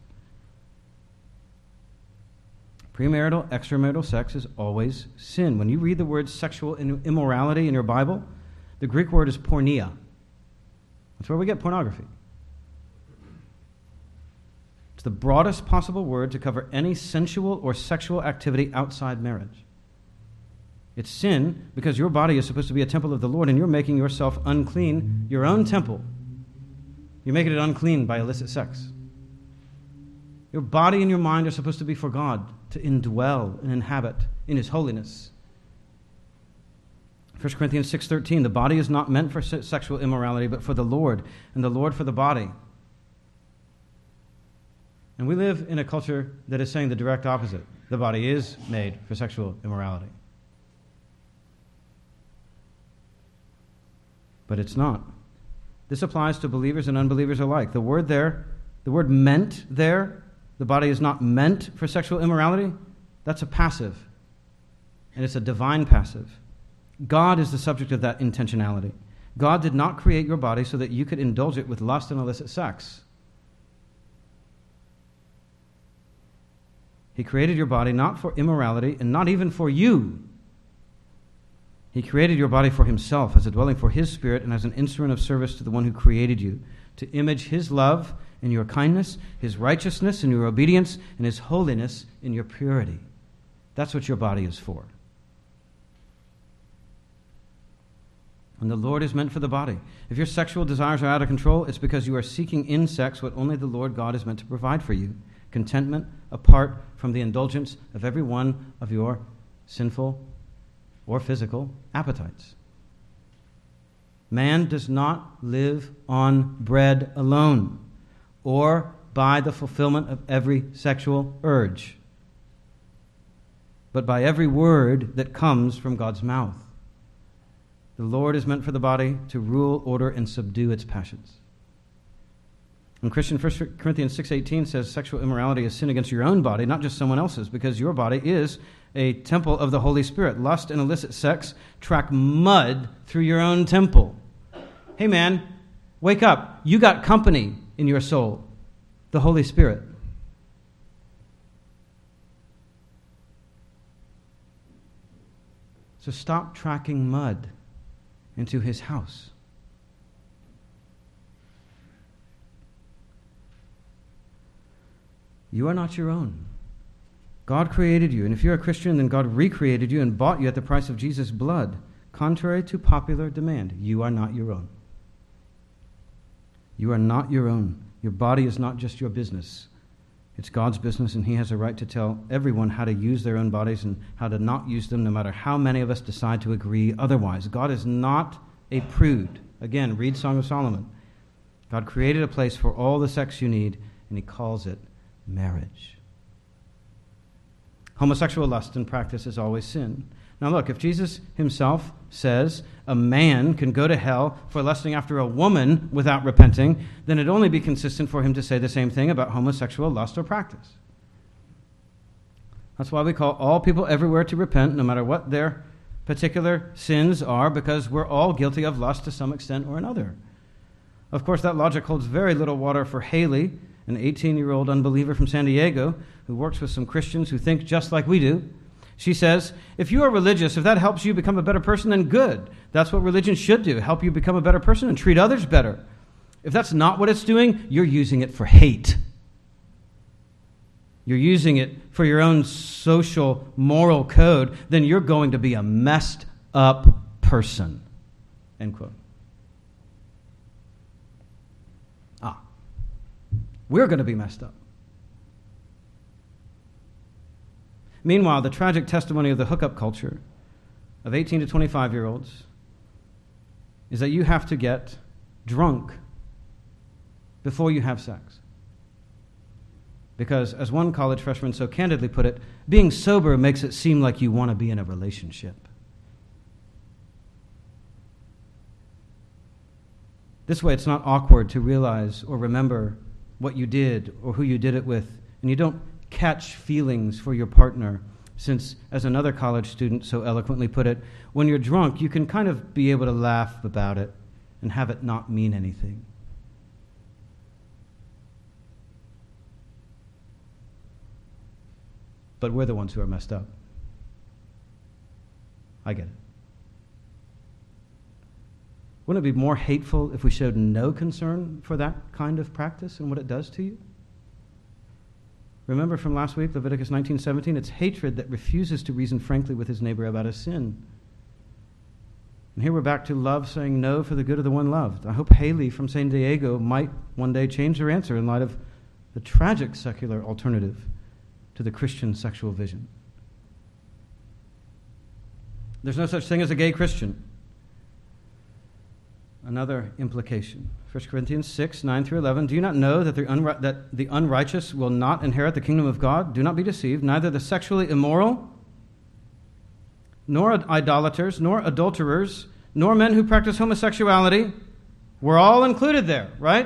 Premarital, extramarital sex is always sin. When you read the word sexual immorality in your Bible, the Greek word is porneia. That's where we get pornography. It's the broadest possible word to cover any sensual or sexual activity outside marriage. It's sin because your body is supposed to be a temple of the Lord and you're making yourself unclean, your own temple. You're making it unclean by illicit sex. Your body and your mind are supposed to be for God, to indwell and inhabit in His holiness. First Corinthians six thirteen, the body is not meant for sexual immorality, but for the Lord, and the Lord for the body. And we live in a culture that is saying the direct opposite. The body is made for sexual immorality. But it's not. This applies to believers and unbelievers alike. The word there, the word meant there, the body is not meant for sexual immorality, that's a passive. And it's a divine passive. God is the subject of that intentionality. God did not create your body so that you could indulge it with lust and illicit sex. He created your body not for immorality and not even for you. He created your body for Himself as a dwelling for His Spirit and as an instrument of service to the one who created you, to image His love in your kindness, His righteousness in your obedience, and His holiness in your purity. That's what your body is for. And the Lord is meant for the body. If your sexual desires are out of control, it's because you are seeking in sex what only the Lord God is meant to provide for you. Contentment apart from the indulgence of every one of your sinful or physical appetites. Man does not live on bread alone or by the fulfillment of every sexual urge, but by every word that comes from God's mouth. The Lord is meant for the body to rule, order, and subdue its passions. And Christian First Corinthians six eighteen says sexual immorality is sin against your own body, not just someone else's, because your body is a temple of the Holy Spirit. Lust and illicit sex track mud through your own temple. Hey man, wake up. You got company in your soul, the Holy Spirit. So stop tracking mud into his house. You are not your own. God created you, and if you're a Christian, then God recreated you and bought you at the price of Jesus' blood. Contrary to popular demand, you are not your own. You are not your own. Your body is not just your business. It's God's business, and he has a right to tell everyone how to use their own bodies and how to not use them, no matter how many of us decide to agree otherwise. God is not a prude. Again, read Song of Solomon. God created a place for all the sex you need, and he calls it marriage. Homosexual lust in practice is always sin. Now look, if Jesus himself says a man can go to hell for lusting after a woman without repenting, then it'd only be consistent for him to say the same thing about homosexual lust or practice. That's why we call all people everywhere to repent, no matter what their particular sins are, because we're all guilty of lust to some extent or another. Of course, that logic holds very little water for Haley, an eighteen-year-old unbeliever from San Diego who works with some Christians who think just like we do. She says, if you are religious, if that helps you become a better person, then good. That's what religion should do, help you become a better person and treat others better. If that's not what it's doing, you're using it for hate. You're using it for your own social, moral code, then you're going to be a messed up person. End quote. Ah. We're going to be messed up. Meanwhile, the tragic testimony of the hookup culture of eighteen to twenty-five-year-olds is that you have to get drunk before you have sex. Because, as one college freshman so candidly put it, being sober makes it seem like you want to be in a relationship. This way, it's not awkward to realize or remember what you did or who you did it with, and you don't catch feelings for your partner, since, as another college student so eloquently put it, when you're drunk, you can kind of be able to laugh about it and have it not mean anything. But we're the ones who are messed up. I get it. Wouldn't it be more hateful if we showed no concern for that kind of practice and what it does to you? Remember from last week, Leviticus nineteen seventeen, it's hatred that refuses to reason frankly with his neighbor about his sin. And here we're back to love saying no for the good of the one loved. I hope Haley from San Diego might one day change her answer in light of the tragic secular alternative to the Christian sexual vision. There's no such thing as a gay Christian. Another implication. First Corinthians six, nine through eleven. Do you not know that the, unri- that the unrighteous will not inherit the kingdom of God? Do not be deceived. Neither the sexually immoral, nor idolaters, nor adulterers, nor men who practice homosexuality. We're all included there, right?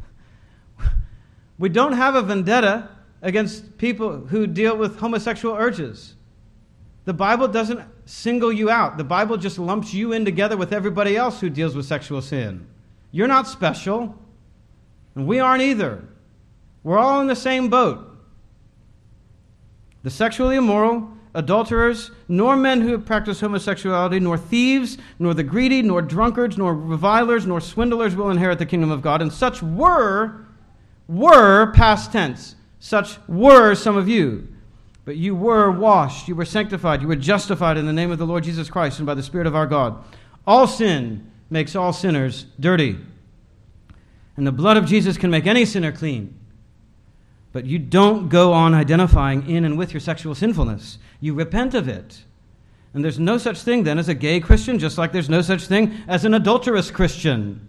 We don't have a vendetta against people who deal with homosexual urges. The Bible doesn't single you out. The Bible just lumps you in together with everybody else who deals with sexual sin. You're not special, and we aren't either. We're all in the same boat. The sexually immoral, adulterers, nor men who practice homosexuality, nor thieves, nor the greedy, nor drunkards, nor revilers, nor swindlers will inherit the kingdom of God. And such were, were past tense. Such were some of you. But you were washed, you were sanctified, you were justified in the name of the Lord Jesus Christ and by the Spirit of our God. All sin makes all sinners dirty. And the blood of Jesus can make any sinner clean. But you don't go on identifying in and with your sexual sinfulness. You repent of it. And there's no such thing then as a gay Christian, just like there's no such thing as an adulterous Christian.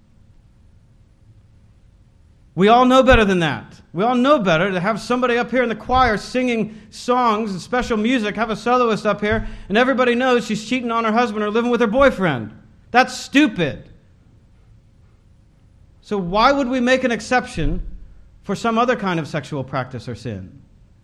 We all know better than that. We all know better to have somebody up here in the choir singing songs and special music, have a soloist up here, and everybody knows she's cheating on her husband or living with her boyfriend. That's stupid. So why would we make an exception for some other kind of sexual practice or sin?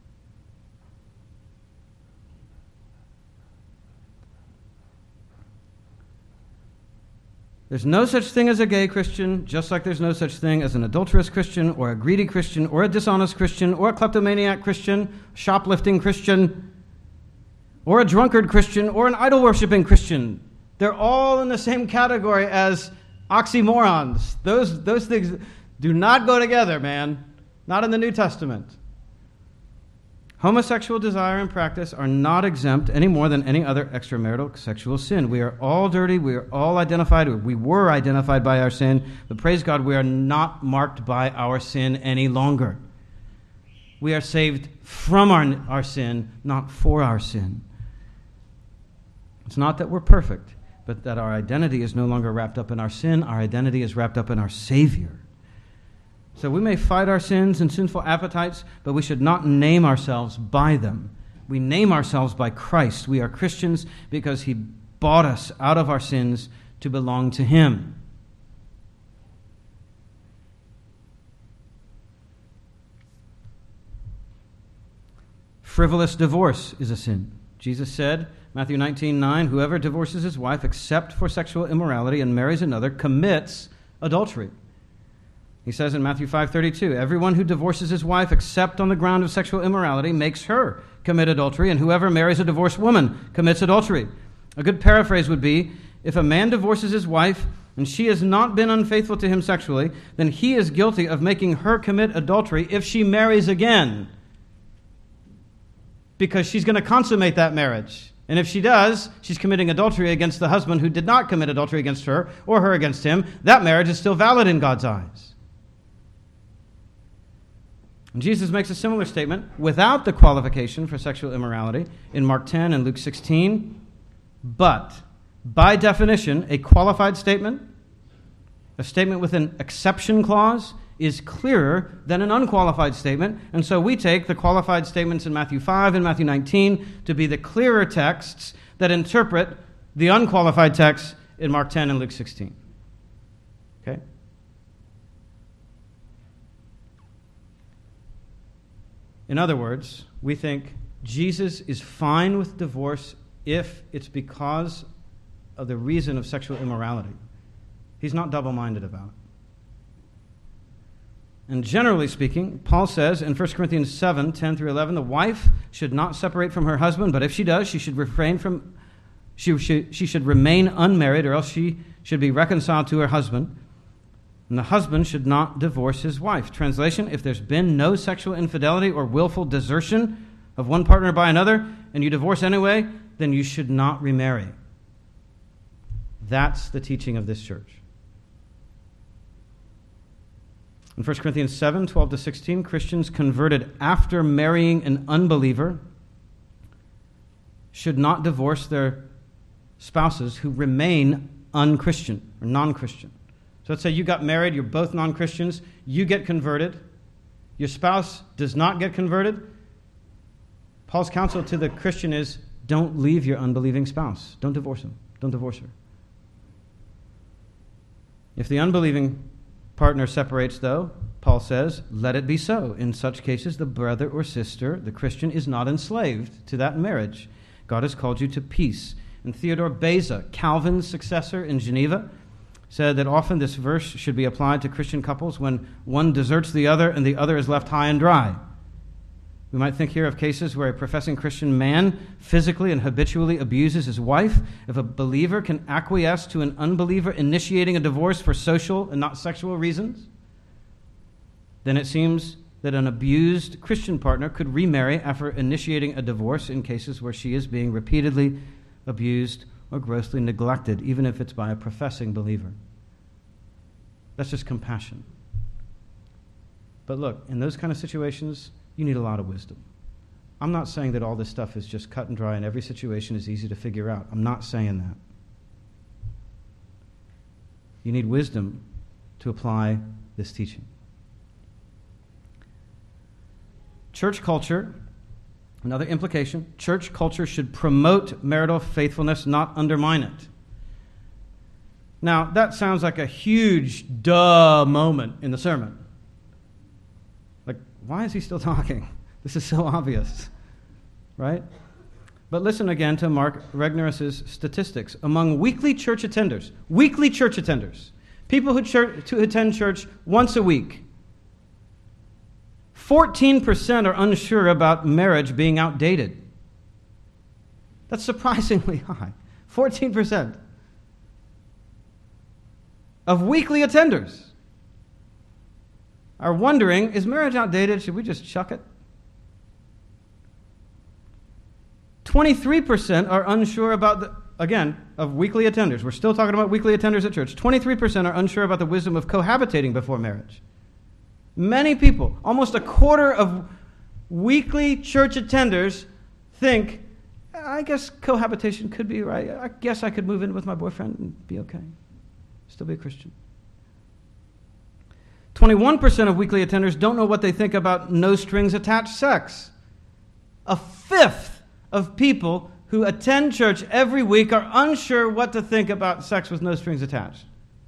There's no such thing as a gay Christian, just like there's no such thing as an adulterous Christian or a greedy Christian or a dishonest Christian or a kleptomaniac Christian, shoplifting Christian, or a drunkard Christian or an idol-worshiping Christian. They're all in the same category as oxymorons. Those, those things do not go together, man. Not in the New Testament. Homosexual desire and practice are not exempt any more than any other extramarital sexual sin. We are all dirty. We are all identified. We were identified by our sin. But praise God, we are not marked by our sin any longer. We are saved from our, our sin, not for our sin. It's not that we're perfect, but that our identity is no longer wrapped up in our sin. Our identity is wrapped up in our Savior. So we may fight our sins and sinful appetites, but we should not name ourselves by them. We name ourselves by Christ. We are Christians because He bought us out of our sins to belong to Him. Frivolous divorce is a sin. Jesus said, Matthew nineteen nine, whoever divorces his wife except for sexual immorality and marries another commits adultery. He says in Matthew five thirty-two, everyone who divorces his wife except on the ground of sexual immorality makes her commit adultery, and whoever marries a divorced woman commits adultery. A good paraphrase would be, if a man divorces his wife and she has not been unfaithful to him sexually, then he is guilty of making her commit adultery if she marries again, because she's going to consummate that marriage. And if she does, she's committing adultery against the husband who did not commit adultery against her or her against him. That marriage is still valid in God's eyes. And Jesus makes a similar statement without the qualification for sexual immorality in Mark ten and Luke sixteen. But, by definition, a qualified statement, a statement with an exception clause, is clearer than an unqualified statement. And so we take the qualified statements in Matthew five and Matthew nineteen to be the clearer texts that interpret the unqualified texts in Mark ten and Luke sixteen. Okay? In other words, we think Jesus is fine with divorce if it's because of the reason of sexual immorality. He's not double-minded about it. And generally speaking, Paul says in First Corinthians seven, ten through eleven, the wife should not separate from her husband, but if she does, she should refrain from she, she, she should remain unmarried, or else she should be reconciled to her husband. And the husband should not divorce his wife. Translation, if there's been no sexual infidelity or willful desertion of one partner by another, and you divorce anyway, then you should not remarry. That's the teaching of this church. In First Corinthians seven, twelve to sixteen, Christians converted after marrying an unbeliever should not divorce their spouses who remain unchristian or non-Christian. So let's say you got married, you're both non-Christians, you get converted, your spouse does not get converted. Paul's counsel to the Christian is, don't leave your unbelieving spouse. Don't divorce him. Don't divorce her. If the unbelieving partner separates, though, Paul says, let it be so. In such cases, the brother or sister, the Christian, is not enslaved to that marriage. God has called you to peace. And Theodore Beza, Calvin's successor in Geneva, said that often this verse should be applied to Christian couples when one deserts the other and the other is left high and dry. We might think here of cases where a professing Christian man physically and habitually abuses his wife. If a believer can acquiesce to an unbeliever initiating a divorce for social and not sexual reasons, then it seems that an abused Christian partner could remarry after initiating a divorce in cases where she is being repeatedly abused or grossly neglected, even if it's by a professing believer. That's just compassion. But look, in those kind of situations, you need a lot of wisdom. I'm not saying that all this stuff is just cut and dry and every situation is easy to figure out. I'm not saying that. You need wisdom to apply this teaching. Church culture, another implication, church culture should promote marital faithfulness, not undermine it. Now, that sounds like a huge duh moment in the sermon. Like, why is he still talking? This is so obvious, right? But listen again to Mark Regnerus's statistics. Among weekly church attenders, weekly church attenders, people who, church, who attend church once a week, fourteen percent are unsure about marriage being outdated. That's surprisingly high. fourteen percent of weekly attenders are wondering, is marriage outdated? Should we just chuck it? twenty-three percent are unsure about the, again, of weekly attenders. We're still talking about weekly attenders at church. twenty-three percent are unsure about the wisdom of cohabitating before marriage. Many people, almost a quarter of weekly church attenders think, I guess cohabitation could be right. I guess I could move in with my boyfriend and be okay. Still be a Christian. twenty-one percent of weekly attenders don't know what they think about no-strings-attached sex. A fifth of people who attend church every week are unsure what to think about sex with no strings attached.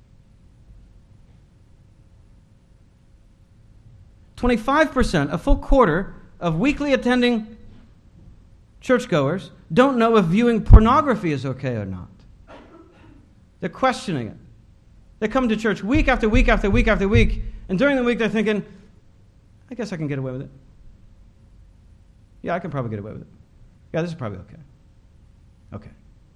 twenty-five percent, a full quarter of weekly attending churchgoers don't know if viewing pornography is okay or not. They're questioning it. They come to church week after week after week after week, and during the week they're thinking, I guess I can get away with it. Yeah, I can probably get away with it. Yeah, this is probably okay. Okay.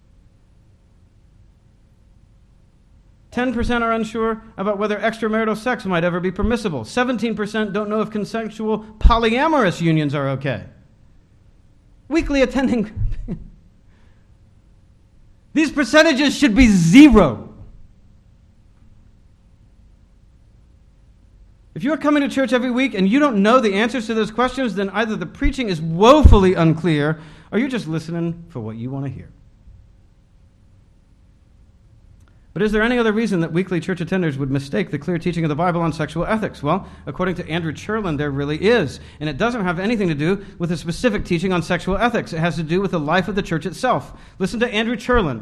ten percent are unsure about whether extramarital sex might ever be permissible. seventeen percent don't know if consensual polyamorous unions are okay. Weekly attending. These percentages should be zero. If you're coming to church every week and you don't know the answers to those questions, then either the preaching is woefully unclear or you're just listening for what you want to hear. But is there any other reason that weekly church attenders would mistake the clear teaching of the Bible on sexual ethics? Well, according to Andrew Cherlin, there really is. And it doesn't have anything to do with a specific teaching on sexual ethics. It has to do with the life of the church itself. Listen to Andrew Cherlin.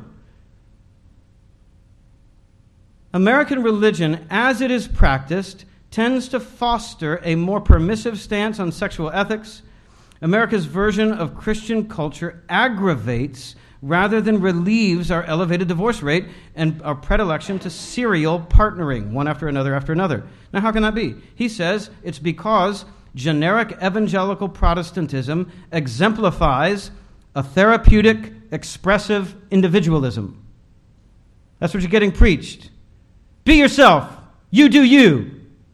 American religion, as it is practiced, tends to foster a more permissive stance on sexual ethics. America's version of Christian culture aggravates rather than relieves our elevated divorce rate and our predilection to serial partnering, one after another after another. Now, how can that be? He says it's because generic evangelical Protestantism exemplifies a therapeutic, expressive individualism. That's what you're getting preached. Be yourself. You do you.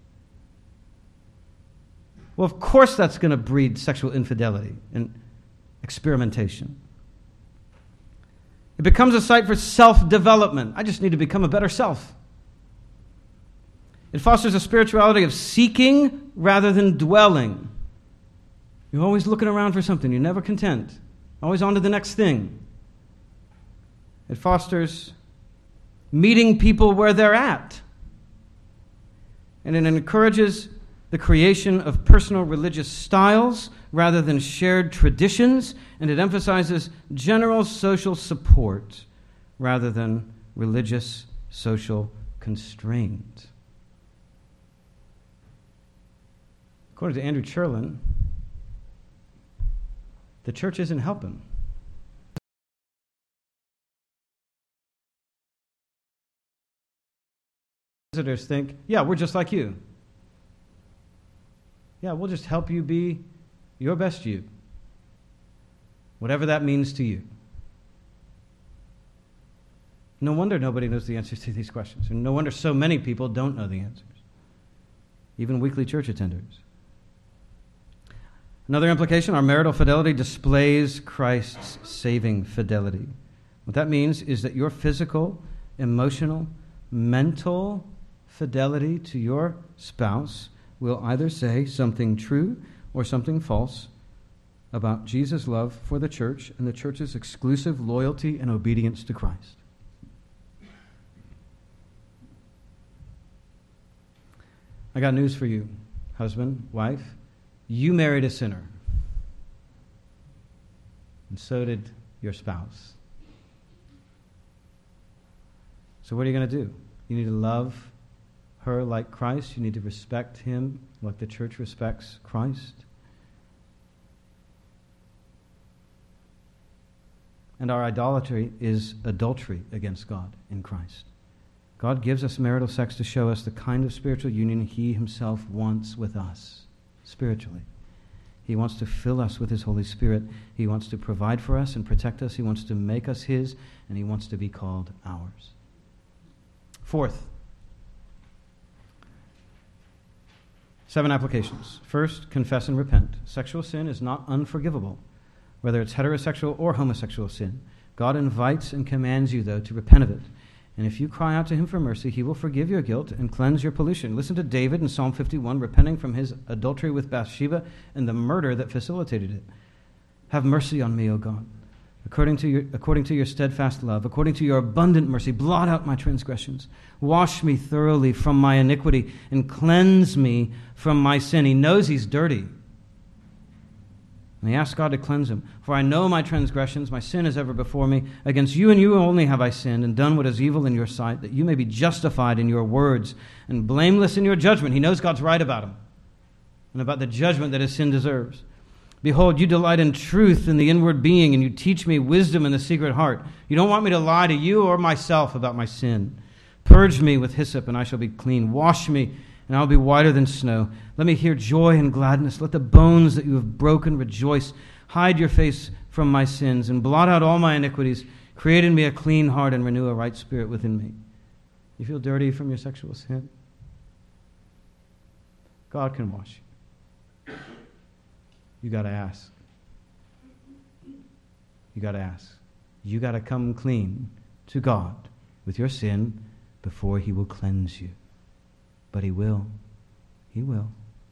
Well, of course that's going to breed sexual infidelity and experimentation. It becomes a site for self-development. I just need to become a better self. It fosters a spirituality of seeking rather than dwelling. You're always looking around for something. You're never content. Always on to the next thing. It fosters meeting people where they're at. And it encourages the creation of personal religious styles rather than shared traditions, and it emphasizes general social support rather than religious social constraint. According to Andrew Cherlin, the church isn't helping. Visitors think, yeah, we're just like you. Yeah, we'll just help you be your best you, whatever that means to you. No wonder nobody knows the answers to these questions, and no wonder so many people don't know the answers, even weekly church attenders. Another implication, our marital fidelity displays Christ's saving fidelity. What that means is that your physical, emotional, mental fidelity to your spouse will either say something true or something false about Jesus' love for the church and the church's exclusive loyalty and obedience to Christ. I got news for you, husband, wife. You married a sinner. And so did your spouse. So what are you going to do? You need to love her like Christ. You need to respect him like the church respects Christ. And our idolatry is adultery against God in Christ. God gives us marital sex to show us the kind of spiritual union he himself wants with us, spiritually. He wants to fill us with his Holy Spirit. He wants to provide for us and protect us. He wants to make us his, and he wants to be called ours. Fourth, seven applications. First, confess and repent. Sexual sin is not unforgivable, whether it's heterosexual or homosexual sin. God invites and commands you, though, to repent of it. And if you cry out to him for mercy, he will forgive your guilt and cleanse your pollution. Listen to David in Psalm fifty-one, repenting from his adultery with Bathsheba and the murder that facilitated it. Have mercy on me, O God, according to your, according to your steadfast love, according to your abundant mercy, blot out my transgressions. Wash me thoroughly from my iniquity and cleanse me from my sin. He knows he's dirty. And he asks God to cleanse him. For I know my transgressions, my sin is ever before me. Against you and you only have I sinned and done what is evil in your sight, that you may be justified in your words and blameless in your judgment. He knows God's right about him and about the judgment that his sin deserves. Behold, you delight in truth in the inward being, and you teach me wisdom in the secret heart. You don't want me to lie to you or myself about my sin. Purge me with hyssop, and I shall be clean. Wash me, and I will be whiter than snow. Let me hear joy and gladness. Let the bones that you have broken rejoice. Hide your face from my sins, and blot out all my iniquities. Create in me a clean heart, and renew a right spirit within me. You feel dirty from your sexual sin? God can wash you. You got to ask. You got to ask. You got to come clean to God with your sin before he will cleanse you. But he will. He will.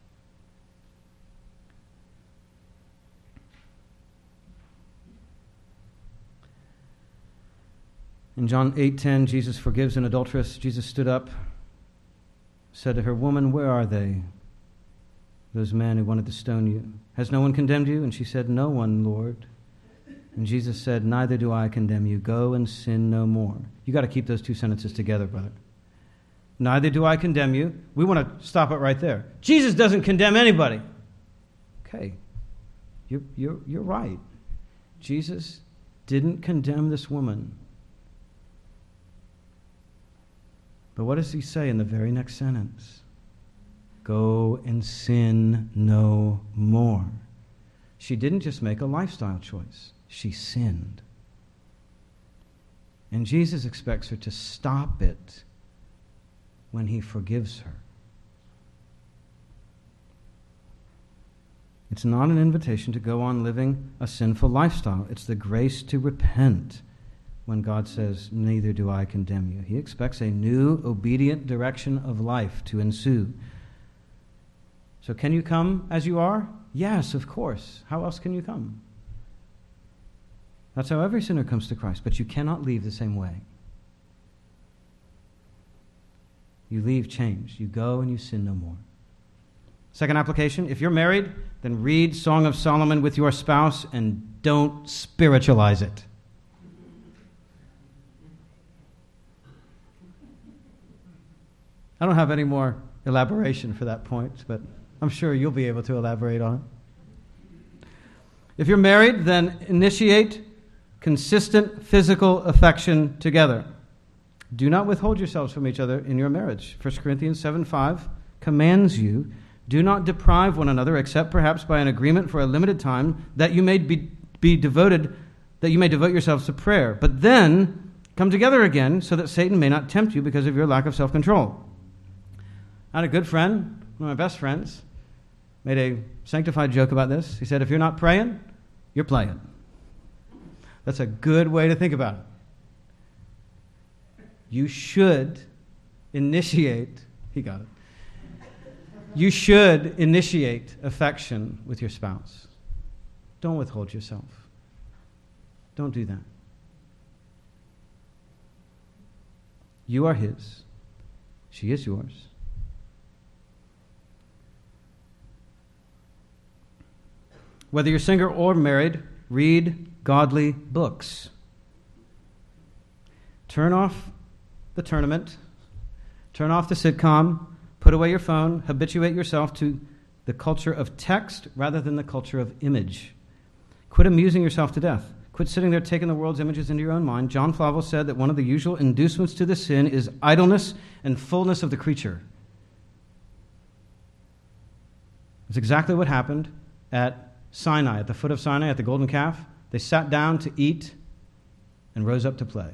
In John eight ten, Jesus forgives an adulteress. Jesus stood up, said to her, "Woman, where are they? Those men who wanted to stone you. Has no one condemned you?" And she said, "No one, Lord." And Jesus said, "Neither do I condemn you. Go and sin no more." You got to keep those two sentences together, brother. Neither do I condemn you. We want to stop it right there. Jesus doesn't condemn anybody. Okay, you're, you're, you're right. Jesus didn't condemn this woman. But what does he say in the very next sentence? Go and sin no more. She didn't just make a lifestyle choice. She sinned. And Jesus expects her to stop it when he forgives her. It's not an invitation to go on living a sinful lifestyle. It's the grace to repent when God says, "Neither do I condemn you." He expects a new, obedient direction of life to ensue. So can you come as you are? Yes, of course. How else can you come? That's how every sinner comes to Christ. But you cannot leave the same way. You leave changed. You go and you sin no more. Second application, if you're married, then read Song of Solomon with your spouse and don't spiritualize it. I don't have any more elaboration for that point, but I'm sure you'll be able to elaborate on it. If you're married, then initiate consistent physical affection together. Do not withhold yourselves from each other in your marriage. First Corinthians seven five commands you, do not deprive one another, except perhaps by an agreement for a limited time, that you may be, be devoted, that you may devote yourselves to prayer. But then come together again, so that Satan may not tempt you because of your lack of self-control. I had a good friend, one of my best friends, made a sanctified joke about this. He said, if you're not praying, you're playing. That's a good way to think about it. You should initiate, he got it. You should initiate affection with your spouse. Don't withhold yourself. Don't do that. You are his. She is yours. Whether you're single or married, read godly books. Turn off the tournament, turn off the sitcom, put away your phone, habituate yourself to the culture of text rather than the culture of image. Quit amusing yourself to death. Quit sitting there taking the world's images into your own mind. John Flavel said that one of the usual inducements to this sin is idleness and fullness of the creature. It's exactly what happened at Sinai, at the foot of Sinai, at the golden calf. They sat down to eat and rose up to play.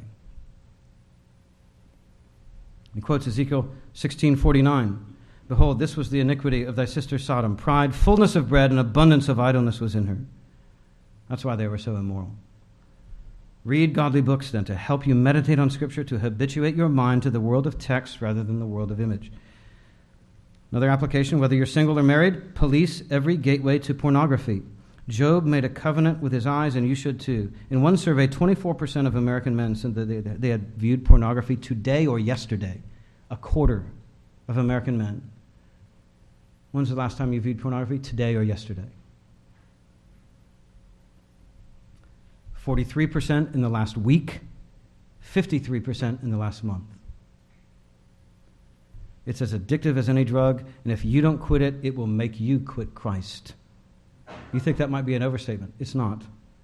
He quotes Ezekiel sixteen forty-nine. Behold, this was the iniquity of thy sister Sodom. Pride, fullness of bread, and abundance of idleness was in her. That's why they were so immoral. Read godly books, then, to help you meditate on Scripture, to habituate your mind to the world of text rather than the world of image. Another application, whether you're single or married, police every gateway to pornography. Job made a covenant with his eyes, and you should too. In one survey, twenty-four percent of American men said that they, they had viewed pornography today or yesterday. A quarter of American men. When's the last time you viewed pornography? Today or yesterday. forty-three percent in the last week, fifty-three percent in the last month. It's as addictive as any drug, and if you don't quit it, it will make you quit Christ. You think that might be an overstatement? It's not.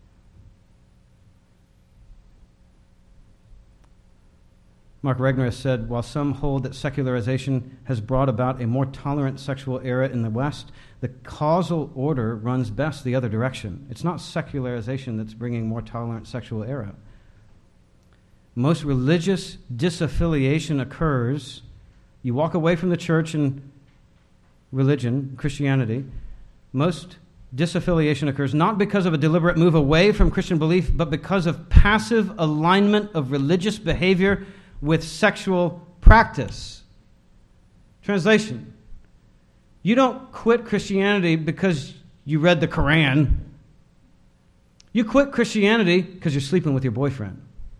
Mark Regnerus said, while some hold that secularization has brought about a more tolerant sexual era in the West, the causal order runs best the other direction. It's not secularization that's bringing more tolerant sexual era. Most religious disaffiliation occurs. You walk away from the church and religion, Christianity. Most disaffiliation occurs not because of a deliberate move away from Christian belief, but because of passive alignment of religious behavior with sexual practice. Translation: you don't quit Christianity because you read the Quran. You quit Christianity because you're sleeping with your boyfriend.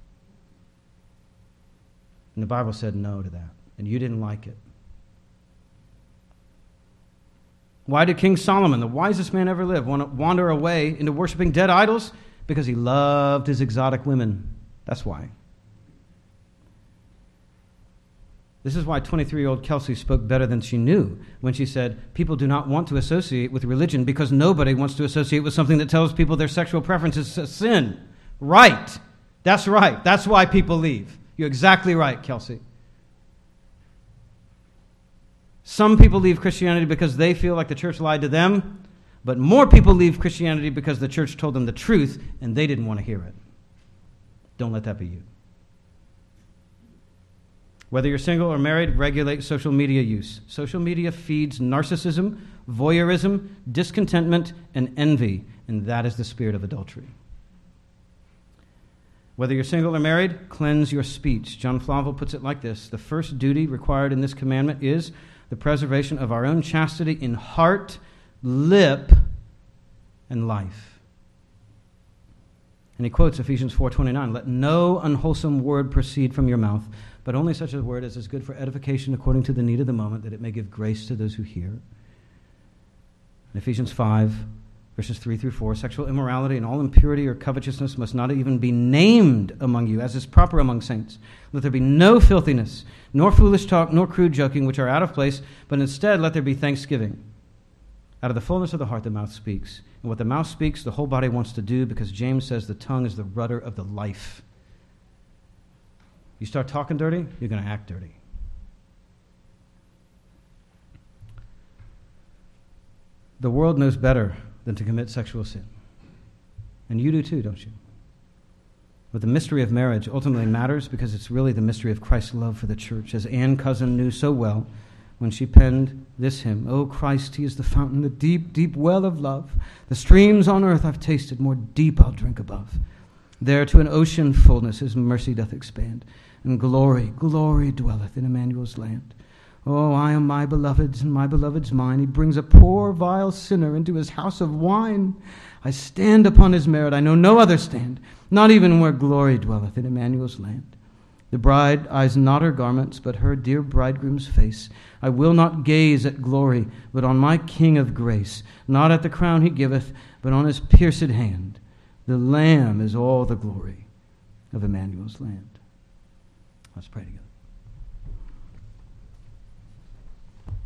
And the Bible said no to that, and you didn't like it. Why did King Solomon, the wisest man ever lived, want to wander away into worshiping dead idols? Because he loved his exotic women. That's why. This is why twenty-three-year-old Kelsey spoke better than she knew when she said, people do not want to associate with religion because nobody wants to associate with something that tells people their sexual preference is a sin. Right. That's right. That's why people leave. You're exactly right, Kelsey. Some people leave Christianity because they feel like the church lied to them, but more people leave Christianity because the church told them the truth and they didn't want to hear it. Don't let that be you. Whether you're single or married, regulate social media use. Social media feeds narcissism, voyeurism, discontentment, and envy, and that is the spirit of adultery. Whether you're single or married, cleanse your speech. John Flavel puts it like this: the first duty required in this commandment is the preservation of our own chastity in heart, lip, and life. And he quotes Ephesians four twenty-nine, let no unwholesome word proceed from your mouth, but only such a word as is good for edification according to the need of the moment, that it may give grace to those who hear. In Ephesians five, verses three through four, sexual immorality and all impurity or covetousness must not even be named among you, as is proper among saints. Let there be no filthiness, nor foolish talk, nor crude joking, which are out of place, but instead let there be thanksgiving. Out of the fullness of the heart the mouth speaks. And what the mouth speaks, the whole body wants to do, because James says the tongue is the rudder of the life. You start talking dirty, you're going to act dirty. The world knows better than to commit sexual sin. And you do too, don't you? But the mystery of marriage ultimately matters because it's really the mystery of Christ's love for the church, as Ann Cousin knew so well when she penned this hymn, O Christ, he is the fountain, the deep, deep well of love. The streams on earth I've tasted, more deep I'll drink above. There to an ocean fullness his mercy doth expand, and glory, glory dwelleth in Emmanuel's land. Oh, I am my beloved's, and my beloved's mine. He brings a poor, vile sinner into his house of wine. I stand upon his merit. I know no other stand, not even where glory dwelleth in Emmanuel's land. The bride eyes not her garments, but her dear bridegroom's face. I will not gaze at glory, but on my King of grace, not at the crown he giveth, but on his pierced hand. The Lamb is all the glory of Emmanuel's land. Let's pray together.